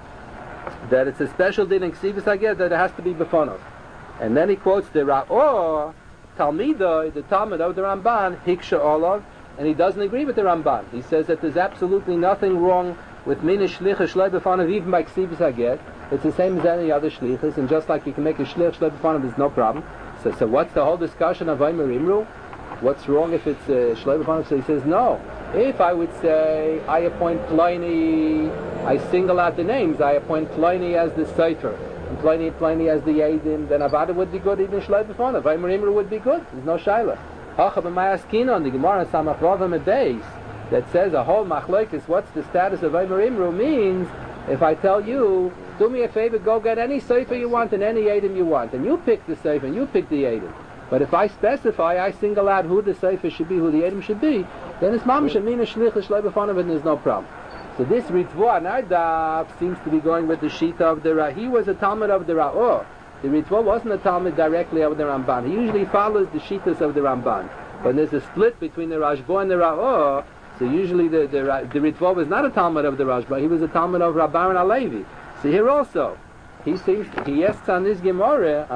special din in Ksivas Haget that it has to be B'fanav. And then he quotes the Ra'or, Talmidoi, the Talmud of the Ramban, Hiksha Olav, and he doesn't agree with the Ramban. He says that there's absolutely nothing wrong with Mina Shlicha Shloi B'fanav even by Ksivas Haget. It's the same as any other Shlichas, and just like you can make a Shlich Shloi B'fanav, there's no problem. So what's the whole discussion of Omer Imru? What's wrong if it's Shloi B'fanav? So he says, no. If I would say, I appoint Pliny, I single out the names, I appoint Pliny as the Sefer, and Pliny as the Eidim, then Avada would be good, even Shloi B'fanav. Omer Imru would be good. There's no Shaila. Hacha b'mayaskin on the Gemara Samach Vav Amid Beis that says a whole machlokes, what's the status of Omer Imru, means if I tell you, do me a favor, go get any Sefer you want and any Eidim you want, and you pick the Sefer and you pick the Eidim. But if I specify, I single out who the Sefer should be, who the Eidim should be, then it's mamash amina shlicha shloi b'fanav, and there's no problem. So this Ritva on our daf seems to be going with the Shita of the Ra. He was a Talmud of the Ra'or. The Ritva wasn't a Talmud directly of the Ramban. He usually follows the Shitas of the Ramban. But there's a split between the Rashba and the Ra'or, so usually the Ritva was not a Talmud of the Rashba, he was a Talmud of Rabban Alevi. So here also, he asks on this Gemara,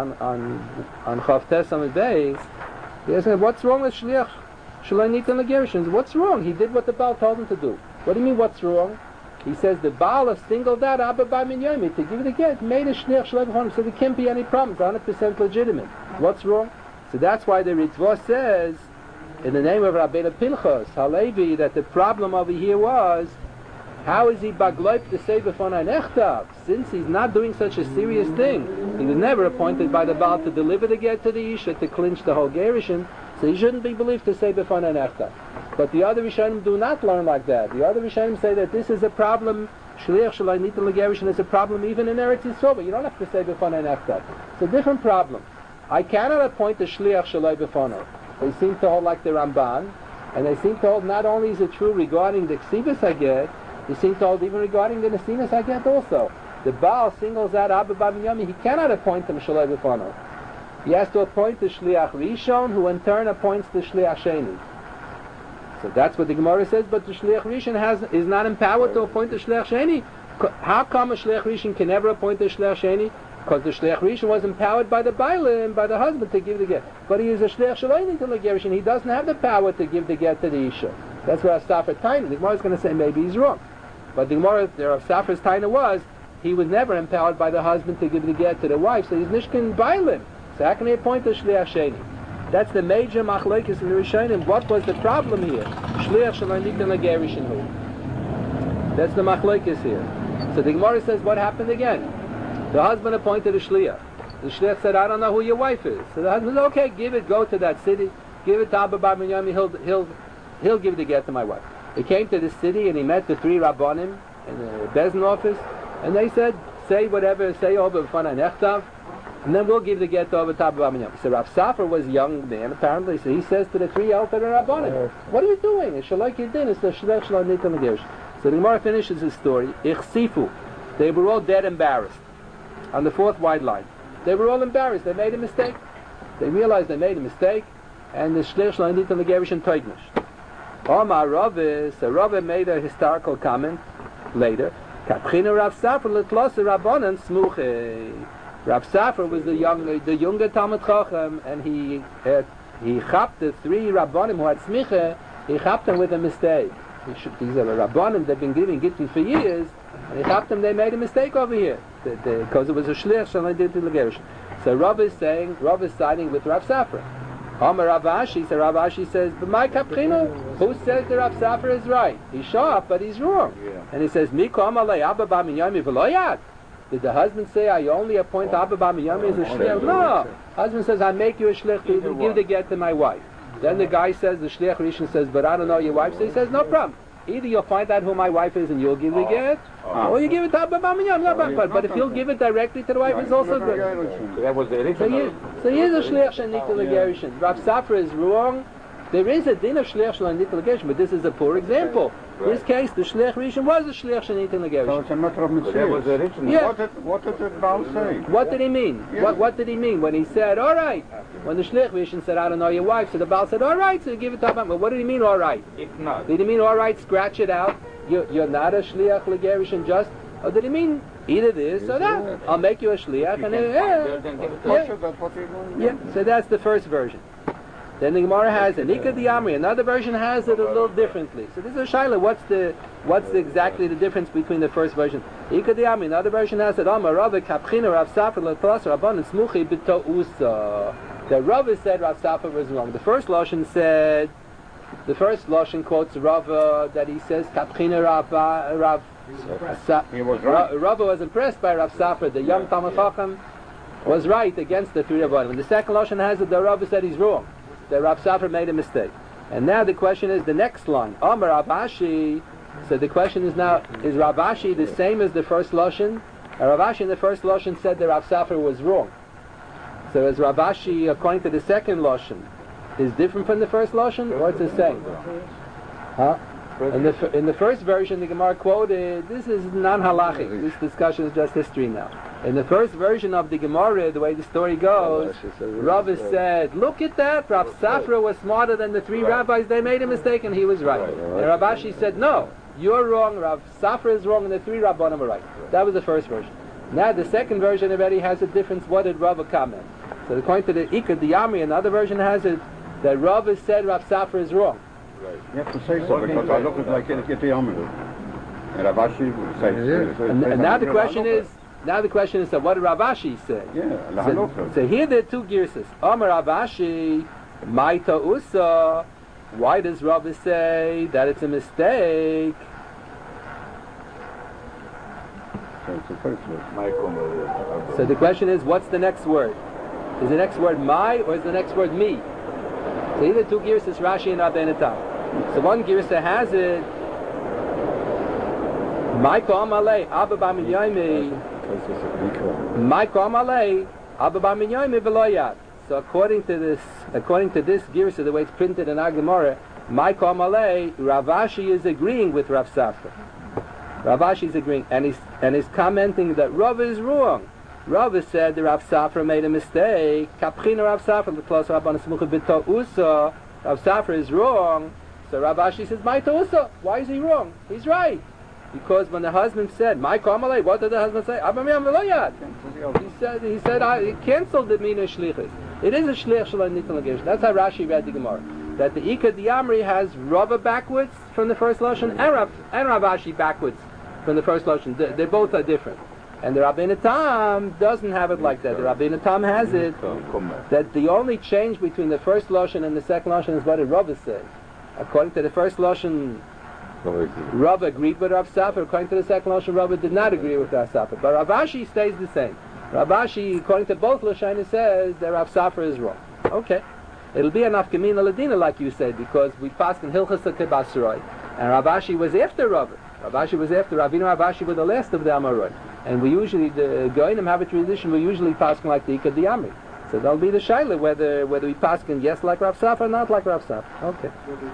on Chavtes Amid Beis, he asks, what's wrong with Shliach Shaloi Nitan L'Gerushin? What's wrong? He did what the Baal told him to do. What do you mean, what's wrong? He says the Baal has singled out Abba Bar Minyomi to give it a get, made a Shliach Shaloi B'fanav, so there can't be any problems, 100% legitimate. What's wrong? So that's why the Ritva says, in the name of Rabbeinu Pinchas Halevi, that the problem over here was, how is he bagloip to say b'fonai nechtav? Since he's not doing such a serious thing, he was never appointed by the Baal to deliver the get to the Isha, to clinch the whole Gerushin, So he shouldn't be believed to say B'fanei Nechtav. But the other Rishonim do not learn like that. The other Rishonim say that this is a problem, Shliach Shalai Nitin L'Gerushin is a problem even in Eretz Yisrael, but you don't have to say B'fanei Nechtav. It's a different problem. I cannot appoint a Shliach Shalai B'fanei. They seem to hold like the Ramban, and they seem to hold not only is it true regarding the Ksibas Haget, they seem to hold even regarding the Nesinas Haget also. The Baal singles out Abba B'Minyami, he cannot appoint him Shalai B'fanei. He has to appoint the Shliach Rishon, who in turn appoints the Shliach Sheni. So that's what the Gemara says, but the Shliach Rishon is not empowered to appoint the Shliach Sheni. How come a Shliach Rishon can never appoint the Shliach Sheni? Because the Shliach Rishon was empowered by the Bailim, by the husband, to give the get. But he is a Shliach Shalai Nitin L'Gerushin. He doesn't have the power to give the get to the Isha. That's what Safra Taina. The Gemara is going to say maybe he's wrong. But the Gemara, Safra's Taina was, he was never empowered by the husband to give the get to the wife, so he's Nishkin Bailim. So how can he appoint the Shliach Sheni? That's the major machlekes in the Rishonim. What was the problem here? Shliach Shalai Nitin L'Gerushin who? That's the machlekes here. So the Gemara says, what happened again? The husband appointed a Shliach. The Shliach said, I don't know who your wife is. So the husband said, okay, give it, go to that city, give it to Abba Bar Minyami, he'll give the get to my wife. He came to the city and he met the three Rabbanim in the Bezdin office, and they said, say whatever, say over B'fanei Nechtav, and then we'll give the get over to Abba Bar Minyami. So Rav Safra was a young man, apparently, so he says to the three elder Rabbanim, what are you doing? It's Shalai Yidin, it's the Shliach Shalai Nitin L'Gerushin. So the Gemara finishes his story. Ichsifu. They were all dead embarrassed. On the fourth wide line. They were all embarrassed. They made a mistake. They realized they made a mistake, and the Shliach Shalai Nitin L'Gerushin Toignish. Omar Rava, so Rava made a historical comment later. Kapchina Rav Safra l'tlosa Rabbanan smuche. Rav Safra was the younger Talmud Chacham, and he chapped the three Rabbanim who had smicha. He chapped them with a mistake. These are the Rabbanim that have been giving Gittin for years, and he chapped them. They made a mistake over here because it was a Shliach Shalai Nitin L'Gerushin. So Rav is siding with Rav Safra. Amar Rav Ashi, so Rav Ashi says, but my Kapchino, who says that Rav Safra is right? He's sharp, but he's wrong. Yeah. And he says, Miko Amalei Abba Bar Minyami v'loyat. Did the husband say, I only appoint Abba Bar Minyami as a shliach? No. Husband says, I make you a shliach to give the get to my wife. Then the guy says, the shliach Rishon says, but I don't know your wife. So he says, no problem. Either you'll find out who my wife is and you'll give the get, or you give it to Abba Bar Minyami. But if you'll give it directly to the wife, it's also good. So that was the original. So here's a shliach Nitin L'Gerushin. Rav Safra is wrong. There is a din of shliach Nitin L'Gerushin, but this is a poor example. In this case, the shliach Rishon was a shliach Nitin L'Gerushin. So it's a matter of mitzvah. That was the original. Yeah. What did the Baal say? What did he mean? Yeah. What did he mean when he said, all right? When the shliach Rishon said, I don't know your wife, so the Baal said, all right, so you give it to Abba. But what did he mean, all right? If not. Did he mean, all right, scratch it out? You're not a shliach L'Gerushin just? Or did he mean either this or that? I'll make you a shliach and yeah. So that's the first version. Then the Gemara has an Ika Diamri. Another version has it a little differently. So this is a shaila. What's exactly the difference between the first version? Ika Diamri. Another version has it. Amar Rava Kapchina Rav Safra l'tlas Rabbanan Smuchi b'to'usa. The Rava said Rav Safra was wrong. The first Lashon quotes Rava that he says Kapchina Rav. He was right. Rava was impressed by Rav Safra. The young Talmud Chacham was right against the three Rabbanim. And the second Lashon has it. The Rava said he's wrong. That Rav Safra made a mistake. And now the question is the next line. Amar Rav Ashi. So the question is now, is Rav Ashi the same as the first Lashon? Rav Ashi in the first Lashon said that Rav Safra was wrong. So is Rav Ashi, according to the second Lashon, is different from the first Lashon, or it's the same? Huh? In the first version, the Gemara quoted, this is non-halachic. This discussion is just history now. In the first version of the Gemara, the way the story goes, Rava said, look at that, Rav Safra was smarter than the three rabbis, they made a mistake and he was right. And Rav Ashi said, no, you're wrong, Rav Safra is wrong and the three Rabbanim are right. That was the first version. Now the second version already has a difference. What did Rava comment? So according to the Ika Diamri, another version has it that Rava said Rav Safra is wrong. Right. You have to say so because I look at like it get the Amru. And Rav Ashi would say. And now the question is. Now the question is, so what did Rav Ashi say? Yeah, so here there are two girsas. Amar Rav Ashi, Maita Usa. Why does Rav say that it's a mistake? So it's the first word. So the question is, what's the next word? Is the next word my or is the next word me? So either two Girsas, Rashi and Rabbeinu Tam. So one Girsa has it, Maiko Amalei, Abba Bar Minyomi, Maiko Amalei, Abba Bar Minyomi Veloyad. So according to this Girsa, the way it's printed in Gemara, Maiko Amalei, Rav Ashi is agreeing with Rav Safra. Rav Ashi is agreeing, and he's commenting that Rav is wrong. Rav said that Rav Safra made a mistake. Kapchina Rav Safra, the close Rabban Smucha B'to Uso. Rav Safra is wrong. So Rav Ashi says, "My Uso." Why is he wrong? He's right. Because when the husband said, "My Kamalei," what did the husband say? He said, he canceled the Mina Shlichus. It is a Shlich Shalom Nitan Lagesh. That's how Rashi read the Gemara. That the Ika Diamri has Rava backwards from the first Lashon and Rav Ashi backwards from the first Lashon. They both are different. And the Rabbeinu Tam doesn't have it like that. The Rabbeinu Tam has it that the only change between the first Lashon and the second Lashon is what the Rava says. According to the first Lashon, Rava agreed with Rav Safra. According to the second Lashon, Rava did not agree with Rav Safra. But Rav Ashi stays the same. Rav Ashi, according to both Lashonim, says that Rav Safra is wrong. Okay. It'll be an Afkamina Ladina, like you said, because we passed in Hilchas HaKebasroi, and Rav Ashi was after Rava. Rav Ashi was after Ravina. Rav Ashi were the last of the Amaroi. And we usually, the Goinim have a tradition, we usually pass like the Ika Diamri. So that'll be the Shaila, whether we pass yes like Rav Safra or not like Rav Safra. Okay.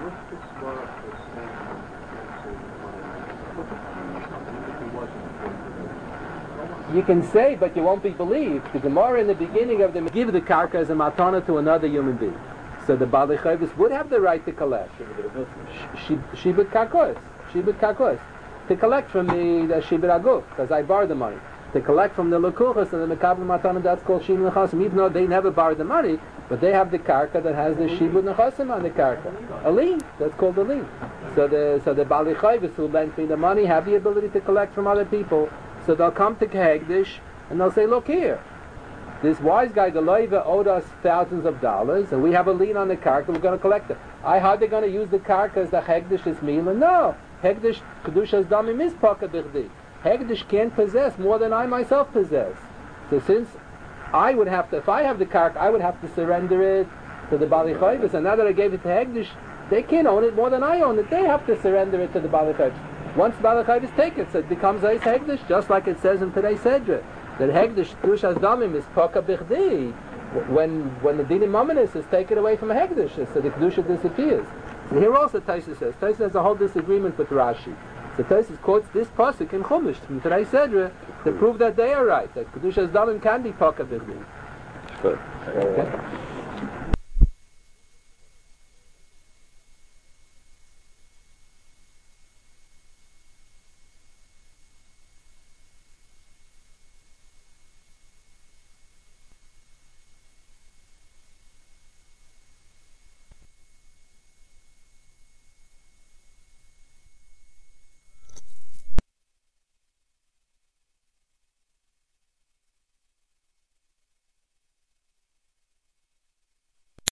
You can say, but you won't be believed. The Gemara in the beginning of them give the karka as a matana to another human being. So the Balei Chayvus would have the right to collect. Shibud kakos. To collect from the Shibud Aguf, because I borrowed the money. To collect from the Lukuchas and the Mekabel Matana, that's called Shibud Nechasim. Even though they never borrowed the money, but they have the karka that has the Shibud Nechasim on the karka. A lien, that's called a lien. So the Balei Chayvus who lent me the money have the ability to collect from other people. So they'll come to Kehegdish and they'll say, look here, this wise guy, the Loiva, owed us thousands of dollars and we have a lien on the karka, we're going to collect it. How they going to use the karka as the Hegdish is meal? No. Hegdish, Kedushas Damim is Paka Bichdi. Hegdish can't possess more than I myself possess. So since I would have to, if I have the karka, I would have to surrender it to the Balei Chayvus, and now that I gave it to Hegdish, they can't own it more than I own it. They have to surrender it to the Balei Chayvus. Once Balei Chayvus take it, so it becomes Eis Hegdish, just like it says in today's Sedra, that Hegdish, Kedushas Damim is Paka Bichdi. When the Dinim Mominus is taken away from Hegdish, so the Kedusha disappears. And here also Taisa says, Taisa has a whole disagreement with Rashi. So Taisa quotes this pasuk in Chumash from today's Sedra to prove that they are right, that Kedushas Damim can be Paka Bichdi. Good. Okay.